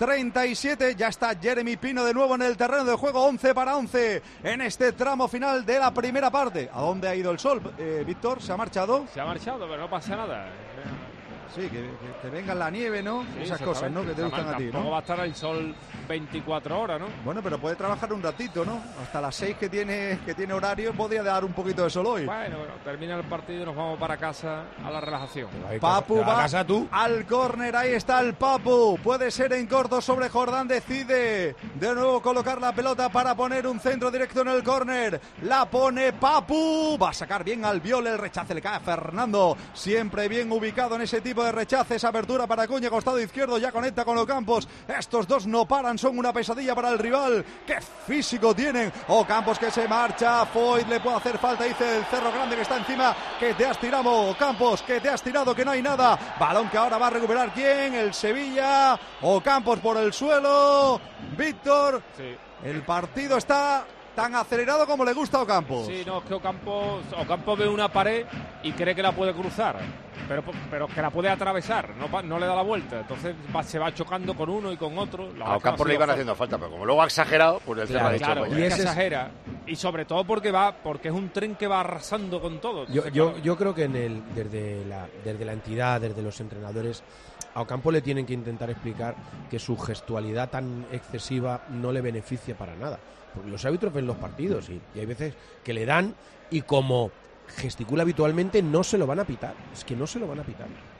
A: 37. Ya está Jeremy Pino de nuevo en el terreno de juego. 11 para 11 en este tramo final de la primera parte. ¿A dónde ha ido el sol, Víctor? ¿Se ha marchado?
C: Se ha marchado, pero no pasa nada.
A: Sí, que venga la nieve, ¿no?
C: Sí,
A: Esas cosas, ¿no? Que te gustan a ti,
C: Tampoco
A: ¿no?
C: va a estar el sol 24 horas, ¿no?
A: Bueno, pero puede trabajar un ratito, ¿no? Hasta las 6 que tiene horario podría dar un poquito de sol hoy.
C: Bueno, termina el partido y nos vamos para casa a la relajación.
A: Papu
D: ¿Te vas a
A: va
D: casa tú?
A: al córner, ahí está el Papu, puede ser en corto sobre Jordán, decide de nuevo colocar la pelota para poner un centro directo en el córner, la pone Papu, va a sacar bien al Viol, el rechace le cae a Fernando, siempre bien ubicado en ese tipo de rechaces, apertura para Acuña, costado izquierdo, ya conecta con Ocampos, estos dos no paran, son una pesadilla para el rival, qué físico tienen, Ocampos que se marcha, Foyt le puede hacer falta, dice el Cerro Grande que está encima, que te has tirado, Ocampos, que te has tirado, que no hay nada, balón que ahora va a recuperar ¿quién? El Sevilla, Ocampos por el suelo, Víctor,
C: Sí.
A: el partido está tan acelerado como le gusta a Ocampos.
C: Sí, no, es que Ocampo ve una pared y cree que la puede cruzar, pero que la puede atravesar, no le da la vuelta. Entonces se va chocando con uno y con otro.
B: A Ocampos le iban haciendo falta, pero como luego ha exagerado, pues el Cerro ha dicho,
C: Claro,
B: pues
C: es
B: ya.
C: que
D: ese es-
C: exagera. Y sobre todo porque es un tren que va arrasando con todo. Entonces,
D: Yo creo que desde la entidad, desde los entrenadores, a Ocampo le tienen que intentar explicar que su gestualidad tan excesiva no le beneficia para nada. Porque los árbitros ven los partidos y hay veces que le dan y como gesticula habitualmente no se lo van a pitar. Es que no se lo van a pitar.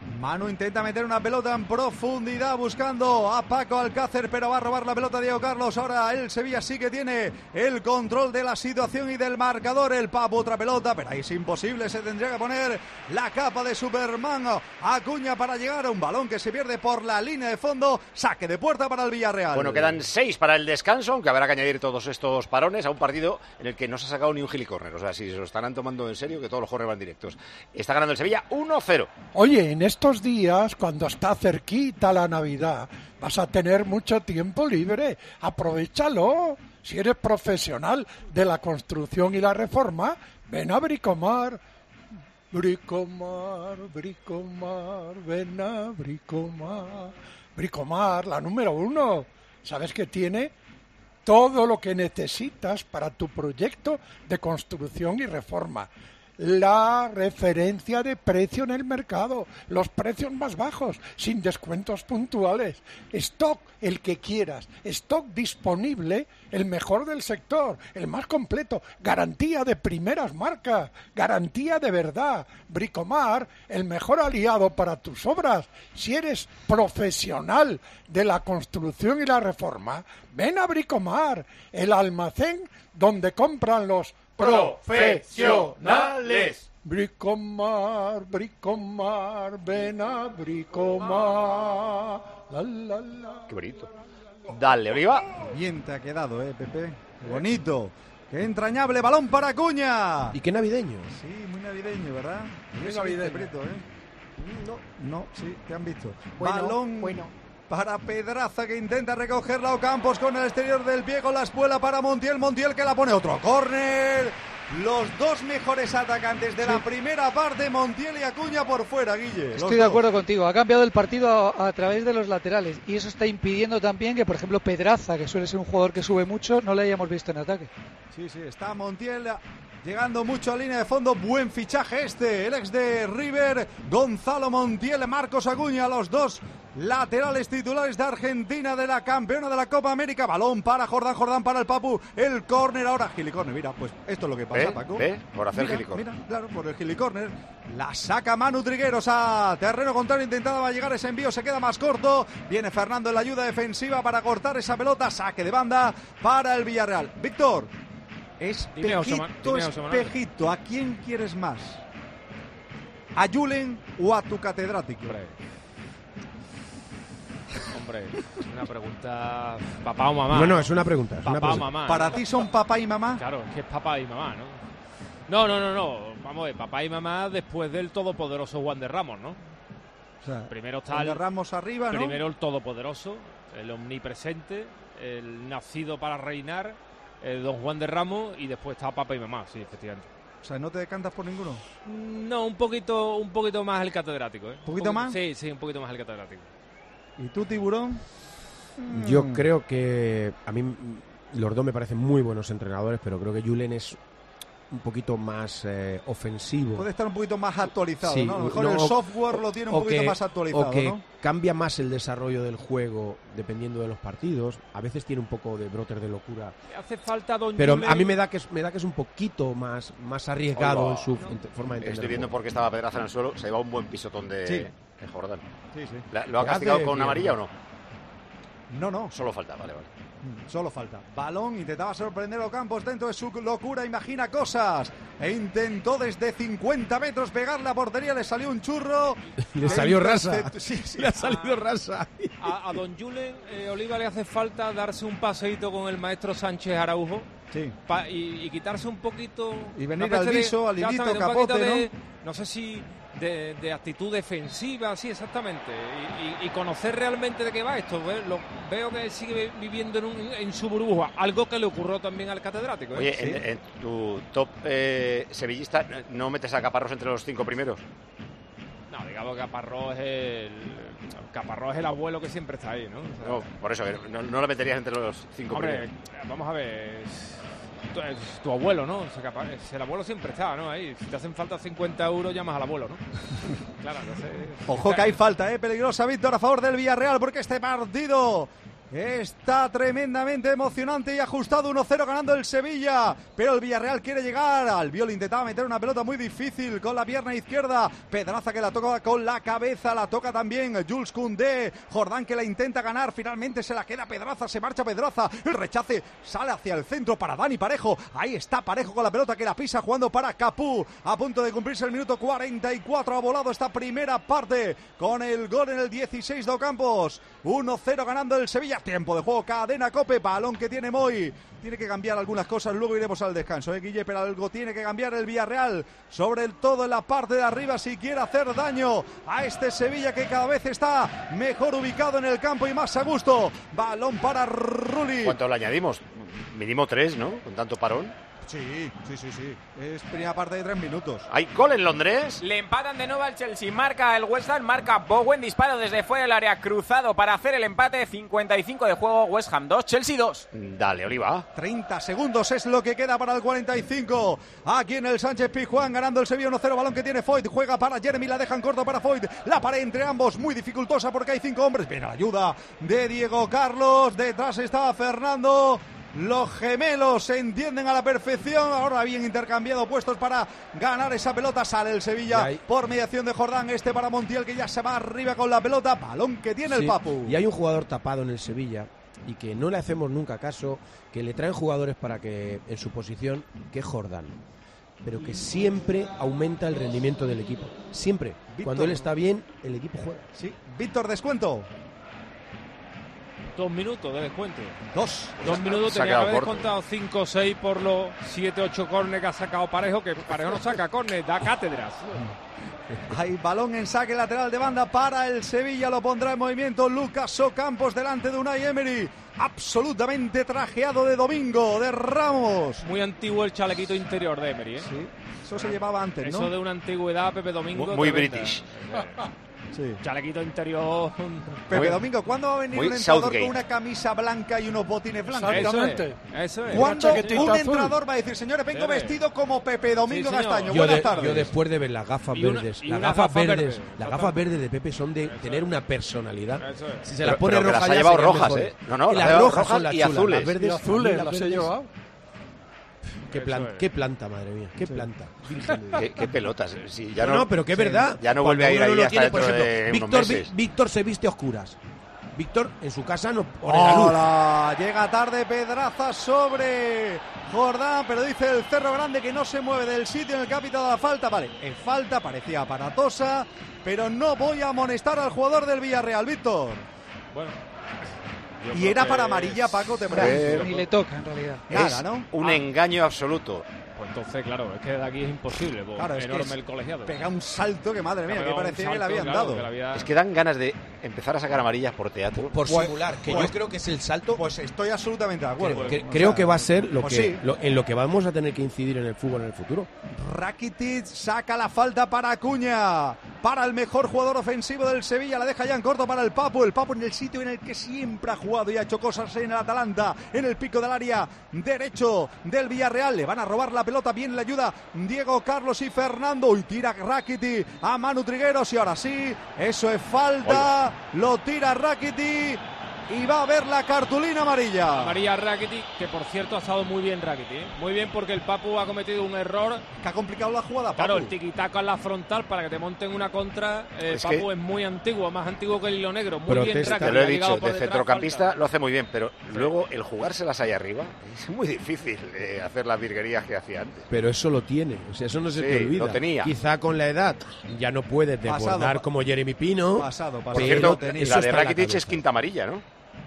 A: Manu intenta meter una pelota en profundidad buscando a Paco Alcácer, pero va a robar la pelota Diego Carlos. Ahora el Sevilla sí que tiene el control de la situación y del marcador. El Papu otra pelota, pero ahí es imposible. Se tendría que poner la capa de Superman Acuña para llegar a un balón que se pierde por la línea de fondo. Saque de puerta para el Villarreal.
B: Bueno, quedan 6 para el descanso, aunque habrá que añadir todos estos parones a un partido en el que no se ha sacado ni un gilicórner. O sea, si se lo estarán tomando en serio, que todos los corners van directos. Está ganando el Sevilla 1-0.
F: Oye, en estos días, cuando está cerquita la Navidad, vas a tener mucho tiempo libre. Aprovéchalo. Si eres profesional de la construcción y la reforma, ven a Bricomar. Bricomar, Bricomar, ven a Bricomar. Bricomar, la número 1. ¿Sabes qué tiene? Todo lo que necesitas para tu proyecto de construcción y reforma. La referencia de precio en el mercado, los precios más bajos, sin descuentos puntuales, stock el que quieras, stock disponible, el mejor del sector, el más completo, garantía de primeras marcas, garantía de verdad. Bricomar, el mejor aliado para tus obras. Si eres profesional de la construcción y la reforma, ven a Bricomar, el almacén donde compran los profesionales. Bricomar, Bricomar, ven a Bricomar. La, la, la.
B: Qué bonito. Dale, Oliva.
A: Bien te ha quedado, Pepe. Qué bonito. Qué entrañable balón para Acuña.
D: Y qué navideño.
A: Sí, muy navideño, ¿verdad?
F: Muy navideño.
A: Prieto, No, sí, te han visto.
F: Bueno,
A: balón
F: bueno.
A: Para Pedraza, que intenta recogerla. Ocampos con el exterior del pie, con la espuela para Montiel. Montiel que la pone otro córner. Los dos mejores atacantes de la primera parte, Montiel y Acuña por fuera, Guille.
G: Estoy de acuerdo contigo. Ha cambiado el partido a través de los laterales. Y eso está impidiendo también que, por ejemplo, Pedraza, que suele ser un jugador que sube mucho, no le hayamos visto en ataque.
A: Sí, está Montiel llegando mucho a línea de fondo. Buen fichaje el ex de River, Gonzalo Montiel, Marcos Acuña, los dos laterales titulares de Argentina, de la campeona de la Copa América. Balón para Jordán para el Papu, el córner ahora, gilicórner. Mira, pues esto es lo que pasa, Paco.
B: Por hacer gilicórner.
A: Mira, claro, por el gilicórner. La saca Manu Trigueros a terreno contrario, intentaba llegar ese envío, se queda más corto. Viene Fernando en la ayuda defensiva para cortar esa pelota, saque de banda para el Villarreal. Víctor, espejito, ¿a quién quieres más? ¿A Julen o a tu catedrático?
C: Hombre, es una pregunta. ¿Papá o mamá?
D: No, es una pregunta.
C: Papá o mamá.
A: ¿Para ti son papá y mamá?
C: Claro, es que es papá y mamá, ¿no? No. Vamos a ver, papá y mamá después del todopoderoso Juan de Ramos, ¿no?
A: O sea,
C: primero está
A: Juan de Ramos arriba, ¿no?
C: Primero el todopoderoso, el omnipresente, el nacido para reinar, el don Juan de Ramos, y después está papá y mamá, sí, efectivamente.
A: O sea, ¿no te decantas por ninguno?
C: No, un poquito más el catedrático, ¿eh?
A: ¿Un poquito más?
C: Sí, un poquito más el catedrático.
A: ¿Y tú, Tiburón?
D: Yo creo que a mí los dos me parecen muy buenos entrenadores, pero creo que Julen es un poquito más ofensivo.
A: Puede estar un poquito más actualizado,
D: sí,
A: ¿no? A lo mejor el software lo tiene un poquito más actualizado,
D: o que
A: ¿no?
D: cambia más el desarrollo del juego dependiendo de los partidos. A veces tiene un poco de brotes de locura.
C: Hace falta Don
D: Pero
C: Julen.
D: a mí me da que es un poquito más arriesgado en su forma de entender.
B: Estoy viendo por qué estaba Pedraza en el suelo. Se lleva un buen pisotón de Jordán.
A: Sí.
B: ¿Lo ha castigado con una amarilla o no?
A: No.
B: Solo falta, vale.
A: Solo falta. Balón, intentaba sorprender a Ocampos dentro de su locura, imagina cosas. E intentó desde 50 metros pegar la portería, le salió un churro.
D: Le salió rasa.
A: Sí.
D: Le ha salido rasa.
C: A Don Julen, Oliva, le hace falta darse un paseíto con el maestro Sánchez Araujo.
A: Sí.
C: Y quitarse un poquito.
A: Y venir al viso, al hilito, capote, ¿no?
C: No sé si de actitud defensiva, sí, exactamente. Y conocer realmente de qué va esto. Veo que sigue viviendo en su burbuja. Algo que le ocurrió también al catedrático.
B: Oye,
C: ¿Sí?
B: en tu top sevillista, ¿no metes a Caparrós entre los 5 primeros?
C: No, digamos que Caparrós es el abuelo que siempre está ahí, ¿no? O sea,
B: No, por eso, no lo meterías entre los 5
C: hombre,
B: primeros.
C: vamos a ver. Tu abuelo, ¿no? El abuelo siempre está, ¿no? Ahí, si te hacen falta 50 euros, llamas al abuelo, ¿no? Claro, entonces.
A: Ojo que hay falta, peligrosa, Víctor, a favor del Villarreal, porque este partido Está tremendamente emocionante y ajustado, 1-0 ganando el Sevilla, pero el Villarreal quiere llegar. Albiol intentaba meter una pelota muy difícil con la pierna izquierda, Pedraza que la toca con la cabeza, la toca también Jules Koundé, Jordán que la intenta ganar, finalmente se la queda Pedraza, se marcha Pedraza, el rechace sale hacia el centro para Dani Parejo, ahí está Parejo con la pelota que la pisa jugando para Capú, a punto de cumplirse el minuto 44, ha volado esta primera parte con el gol en el 16 de Ocampos, 1-0 ganando el Sevilla. Tiempo de juego, cadena COPE, balón que tiene Moy. Tiene que cambiar algunas cosas, luego iremos al descanso, Guille, pero algo tiene que cambiar el Villarreal, sobre todo en la parte de arriba, si quiere hacer daño a este Sevilla que cada vez está mejor ubicado en el campo y más a gusto. Balón para Rulli.
B: ¿Cuánto le añadimos? Mínimo 3, ¿no? Con tanto parón.
A: Sí. Es primera parte de 3 minutos.
B: ¿Hay gol en Londres?
E: Le empatan de nuevo al Chelsea. Marca el West Ham, marca Bowen. Disparo desde fuera del área, cruzado para hacer el empate. 55 de juego, West Ham 2, Chelsea 2.
B: Dale, Oliva.
A: 30 segundos es lo que queda para el 45. Aquí en el Sánchez Pizjuán, ganando el Sevilla 1-0. Balón que tiene Foyt. Juega para Jeremy, la dejan corto para Foyt. La pared entre ambos, muy dificultosa porque hay 5 hombres. Viene la ayuda de Diego Carlos. Detrás está Fernando. Los gemelos se entienden a la perfección. Ahora bien intercambiado puestos para ganar esa pelota. Sale el Sevilla por mediación de Jordán. Este para Montiel que ya se va arriba con la pelota. Balón que tiene el Papu.
D: Y hay un jugador tapado en el Sevilla y que no le hacemos nunca caso, que le traen jugadores para que en su posición, que es Jordán, pero que siempre aumenta el rendimiento del equipo. Siempre. Víctor. Cuando él está bien, el equipo juega.
A: Sí. Víctor, descuento.
C: 2 minutos de descuento.
A: 2
C: minutos, tenía que haber descontado 5 o 6 por los 7-8 córner que ha sacado Parejo, que Parejo no saca córner, da cátedras.
A: Hay balón en saque lateral de banda para el Sevilla, lo pondrá en movimiento Lucas Ocampos delante de Unai Emery, absolutamente trajeado de Domingo, de Ramos.
C: Muy antiguo el chalequito interior de Emery, ¿eh?
A: Sí, eso se llevaba antes, ¿no?
C: Eso de una antigüedad, Pepe Domingo.
B: Muy british.
A: Sí.
C: Chalequito interior.
A: Pepe Domingo, ¿cuándo va a venir un entrenador con una camisa blanca y unos botines blancos?
F: Exactamente.
C: Eso es.
A: ¿Cuándo un entrenador va a decir, señores, vengo vestido como Pepe Domingo Castaño? Buenas tardes.
D: Yo después de ver las gafas verdes, las gafas verdes de Pepe son de tener una personalidad.
C: Si
D: se las pone rojas,
B: las ha llevado rojas, ¿eh?
D: No, las rojas son las
B: y
D: chulas,
B: azules.
D: las verdes,
F: y azules
D: las
F: he llevado.
D: Qué planta, madre mía, qué planta.
B: ¿Qué pelotas? Si ya
D: no, pero que es verdad.
B: Ya no vuelve a ir ahí hasta dentro de unos meses.
D: Víctor se viste a oscuras. Víctor en su casa no pone la luz.
A: Hola, llega tarde Pedraza sobre Jordán, pero dice el Cerro Grande que no se mueve del sitio en el capitán de la falta. Vale, en falta, parecía aparatosa, pero no voy a amonestar al jugador del Villarreal, Víctor.
C: Bueno.
A: Y era para amarilla, Paco, te parece.
G: Ni le toca, en realidad.
A: Nada, ¿no?
B: Un engaño absoluto.
C: Pues entonces, claro, es que de aquí es imposible.
A: Claro, es
C: enorme
A: que
C: el colegiado.
A: Pega un salto que, madre mía, que parecía que le habían dado.
B: Es que dan ganas de empezar a sacar amarillas por teatro.
D: Por simular, que yo creo que es el salto.
A: Pues estoy absolutamente de acuerdo.
D: Creo que va a ser en lo que vamos a tener que incidir en el fútbol en el futuro.
A: Rakitic saca la falta para Acuña, para el mejor jugador ofensivo del Sevilla, la deja ya en corto para el Papu en el sitio en el que siempre ha jugado y ha hecho cosas en el Atalanta, en el pico del área derecho del Villarreal, le van a robar la pelota, bien le ayuda Diego Carlos y Fernando, y tira Rakitic a Manu Trigueros, y ahora sí, eso es falta, lo tira Rakitic y va a haber la cartulina amarilla.
C: Amarilla Rakitic, que por cierto ha estado muy bien Rakitic, ¿eh? Muy bien, porque el Papu ha cometido un error.
A: Que ha complicado la jugada, Papu.
C: Claro, el tiquitaco en la frontal para que te monten una contra. Papu es muy antiguo, más antiguo que el hilo negro. Muy bien Rakitic.
B: Te lo he dicho, de centrocampista lo hace muy bien, pero luego el jugárselas ahí arriba es muy difícil hacer las virguerías que hacía antes.
D: Pero eso lo tiene, o sea, eso no se te olvida.
B: Lo tenía.
D: Quizá con la edad ya no puedes desbordar como Jeremy Pino.
B: Por cierto, la de Rakitic es quinta amarilla, ¿no?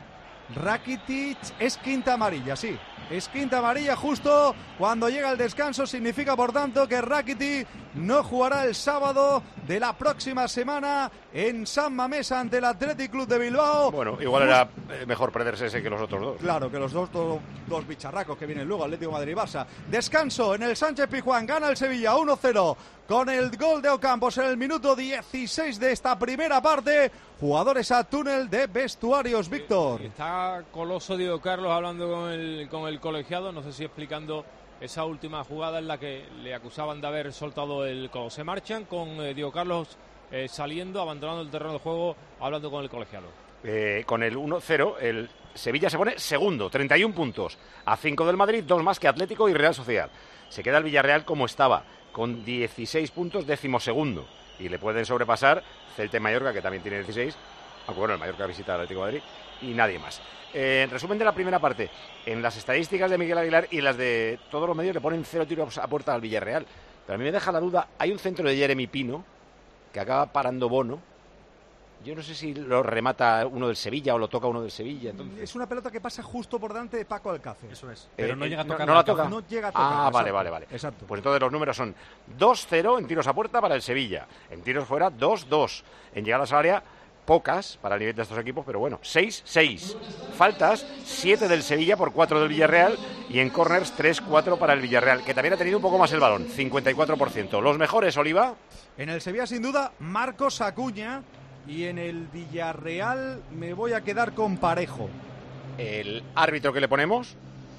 A: Rakitic es quinta amarilla, sí. Es quinta amarilla justo cuando llega el descanso. Significa, por tanto, que Rakitic no jugará el sábado de la próxima semana en San Mamés ante el Athletic Club de Bilbao.
B: Bueno, igual era mejor perderse ese que los otros dos.
A: Claro, que los dos bicharracos que vienen luego, Atlético Madrid y Barça. Descanso en el Sánchez Pizjuán, gana el Sevilla 1-0 con el gol de Ocampos en el minuto 16 de esta primera parte. Jugadores a túnel de vestuarios, Víctor.
C: Está Coloso Diego Carlos hablando con el colegiado, no sé si explicando esa última jugada en la que le acusaban de haber soltado el codo. Se marchan con Diego Carlos saliendo, abandonando el terreno de juego, hablando con el colegiado.
B: Con el 1-0, Sevilla se pone segundo, 31 puntos, a 5 del Madrid, 2 más que Atlético y Real Sociedad. Se queda el Villarreal como estaba, con 16 puntos, 12º, y le pueden sobrepasar Celta y Mallorca, que también tiene 16, aunque bueno, el Mallorca visita al Atlético de Madrid, y nadie más. En resumen de la primera parte, en las estadísticas de Miguel Aguilar y las de todos los medios le ponen 0 tiros a puerta al Villarreal. Pero a mí me deja la duda, hay un centro de Jeremy Pino que acaba parando Bono. Yo no sé si lo remata uno del Sevilla o lo toca uno del Sevilla. Entonces...
A: Es una pelota que pasa justo por delante de Paco Alcácer.
I: Eso es. Pero no llega a tocar.
B: ¿No la toca?
A: No llega a tocar.
B: Vale.
A: Exacto.
B: Pues entonces los números son 2-0 en tiros a puerta para el Sevilla. En tiros fuera, 2-2. En llegadas al área, pocas para el nivel de estos equipos, pero bueno, 6-6. Faltas, 7 del Sevilla por 4 del Villarreal. Y en corners, 3-4 para el Villarreal, que también ha tenido un poco más el balón, 54%. Los mejores, Oliva.
A: En el Sevilla, sin duda, Marcos Acuña. Y en el Villarreal me voy a quedar con Parejo.
B: El árbitro que le ponemos.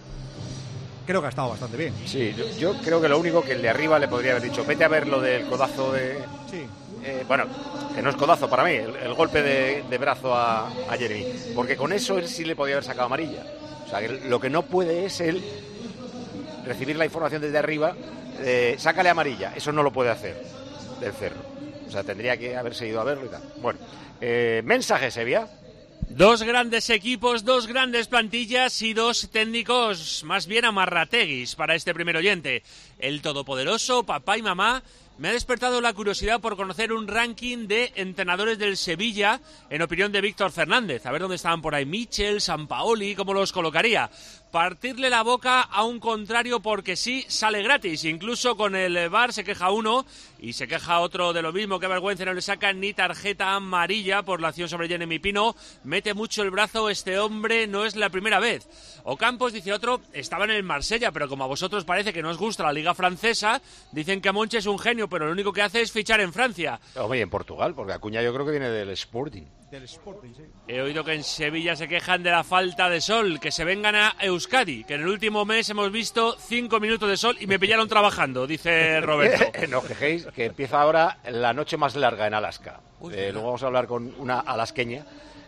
A: Creo que ha estado bastante bien.
B: Sí, yo creo que lo único que el de arriba le podría haber dicho, vete a ver lo del codazo de...
A: Sí.
B: Bueno, que no es codazo para mí, el golpe de brazo a Jeremy. Porque con eso él sí le podía haber sacado amarilla. O sea, que lo que no puede es él recibir la información desde arriba, sácale amarilla. Eso no lo puede hacer del Cerro. O sea, tendría que haberse ido a verlo y tal. Bueno, mensaje, Sevilla.
J: 2 grandes equipos, 2 grandes plantillas y 2 técnicos más bien amarrateguis para este primer oyente. El todopoderoso papá y mamá me ha despertado la curiosidad por conocer un ranking de entrenadores del Sevilla en opinión de Víctor Fernández. A ver dónde estaban por ahí Michel, Sampaoli, cómo los colocaría. Partirle la boca a un contrario porque sí sale gratis. Incluso con el VAR se queja uno y se queja otro de lo mismo. Qué vergüenza, no le sacan ni tarjeta amarilla por la acción sobre Jeremy Pino. Mete mucho el brazo este hombre, no es la primera vez. Ocampos, dice otro, estaba en el Marsella, pero como a vosotros parece que no os gusta la liga francesa, dicen que Monchi es un genio, pero lo único que hace es fichar en Francia.
B: Hombre, y en Portugal, porque Acuña yo creo que viene del Sporting.
A: Del Sporting, sí.
J: He oído que en Sevilla se quejan de la falta de sol, que se vengan a Euskadi, que en el último mes hemos visto 5 minutos de sol y me pillaron trabajando, dice Roberto.
B: No quejéis, que empieza ahora la noche más larga en Alaska. Luego vamos a hablar con una alasqueña.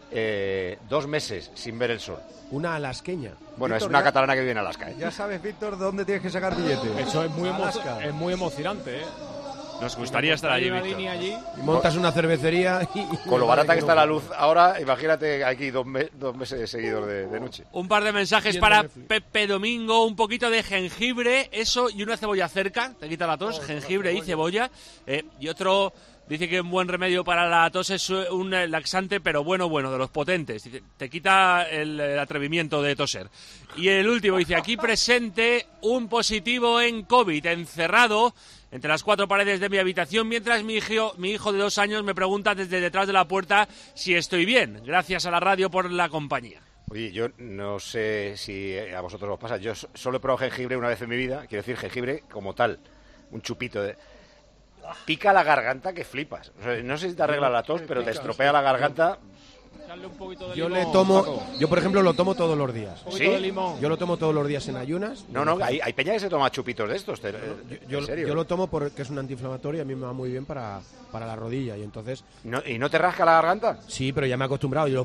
B: 2 meses sin ver el sol.
D: Una alasqueña.
B: Bueno,
A: Víctor,
B: es una
A: ya,
B: catalana que vive en Alaska.
A: Ya sabes, Víctor, dónde tienes que sacar billetes.
C: Eso es muy,
A: Alaska.
C: es muy emocionante, ¿eh?
J: Nos gustaría estar allí,
C: Una
J: Víctor.
C: línea allí.
D: Y montas una cervecería y...
B: Con lo barata que está la luz ahora, imagínate aquí 2 meses seguidos de noche.
J: Un par de mensajes
D: Viendo
J: para
D: Netflix.
J: Pepe Domingo, un poquito de jengibre, eso y una cebolla cerca, te quita la tos, jengibre y cebolla. Y otro dice que un buen remedio para la tos es un laxante, pero bueno, de los potentes. Dice, te quita el atrevimiento de toser. Y el último dice, aquí presente un positivo en COVID, encerrado entre las 4 paredes de mi habitación, mientras mi hijo de 2 años me pregunta desde detrás de la puerta si estoy bien. Gracias a la radio por la compañía.
B: Oye, yo no sé si a vosotros os pasa. Yo solo he probado jengibre una vez en mi vida. Quiero decir, jengibre como tal. Un chupito de... Pica la garganta que flipas. O sea, no sé si te arregla la tos, pero te estropea la garganta.
C: Darle un poquito de
D: Yo
C: limón,
D: le tomo,
C: Paco.
D: yo por ejemplo lo tomo todos los días.
C: Un poquito
B: ¿Sí?
C: de limón.
D: Yo lo tomo todos los días en ayunas.
B: No, hay peña que se toma chupitos de estos.
D: Yo
B: en serio.
D: lo tomo porque es un antiinflamatorio y a mí me va muy bien para la rodilla y entonces
B: ¿Y no te rasca la garganta?
D: sí, pero ya me he acostumbrado. Yo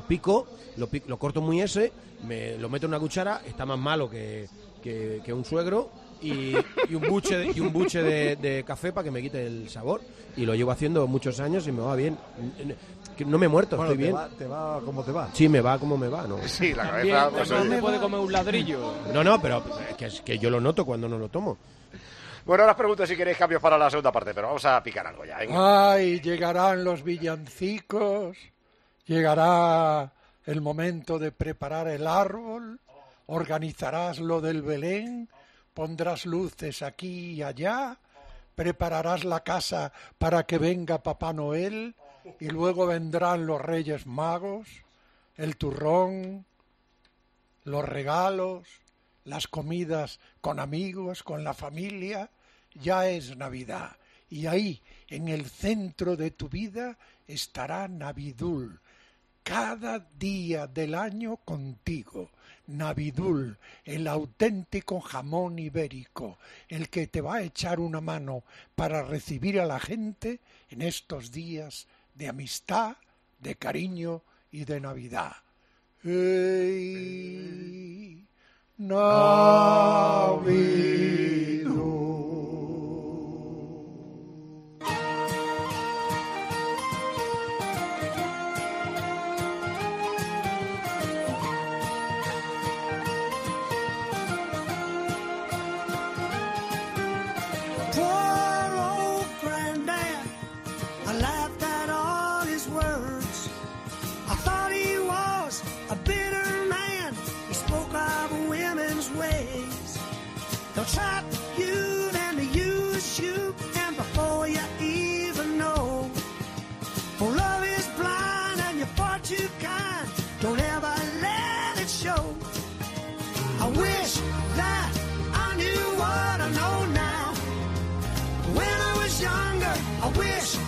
D: lo corto muy lo meto en una cuchara, está más malo que un suegro y un buche de café para que me quite el sabor y lo llevo haciendo muchos años y me va bien. Que no me he muerto,
A: Bueno,
D: estoy bien.
A: te va como te va.
D: Sí, me va como me va, ¿no?
B: Sí, la
C: También,
B: cabeza... pues,
C: también
B: oye.
C: me puede comer un ladrillo.
D: No, pero es que yo lo noto cuando no lo tomo.
B: Bueno, ahora os pregunto si queréis cambios para la segunda parte, pero vamos a picar algo ya. Venga.
F: Ay, llegarán los villancicos, llegará el momento de preparar el árbol, organizarás lo del Belén, pondrás luces aquí y allá, prepararás la casa para que venga Papá Noel y luego vendrán los Reyes Magos, el turrón, los regalos, las comidas con amigos, con la familia. Ya es Navidad y ahí, en el centro de tu vida, estará Navidul, cada día del año contigo. Navidul, el auténtico jamón ibérico, el que te va a echar una mano para recibir a la gente en estos días de amistad, de cariño y de Navidad. Hey, Navidad.
I: They'll trap you and use you, and before you even know, for love is blind and you're far too kind. Don't ever let it show. I wish that I knew what I know now. When I was younger, I wish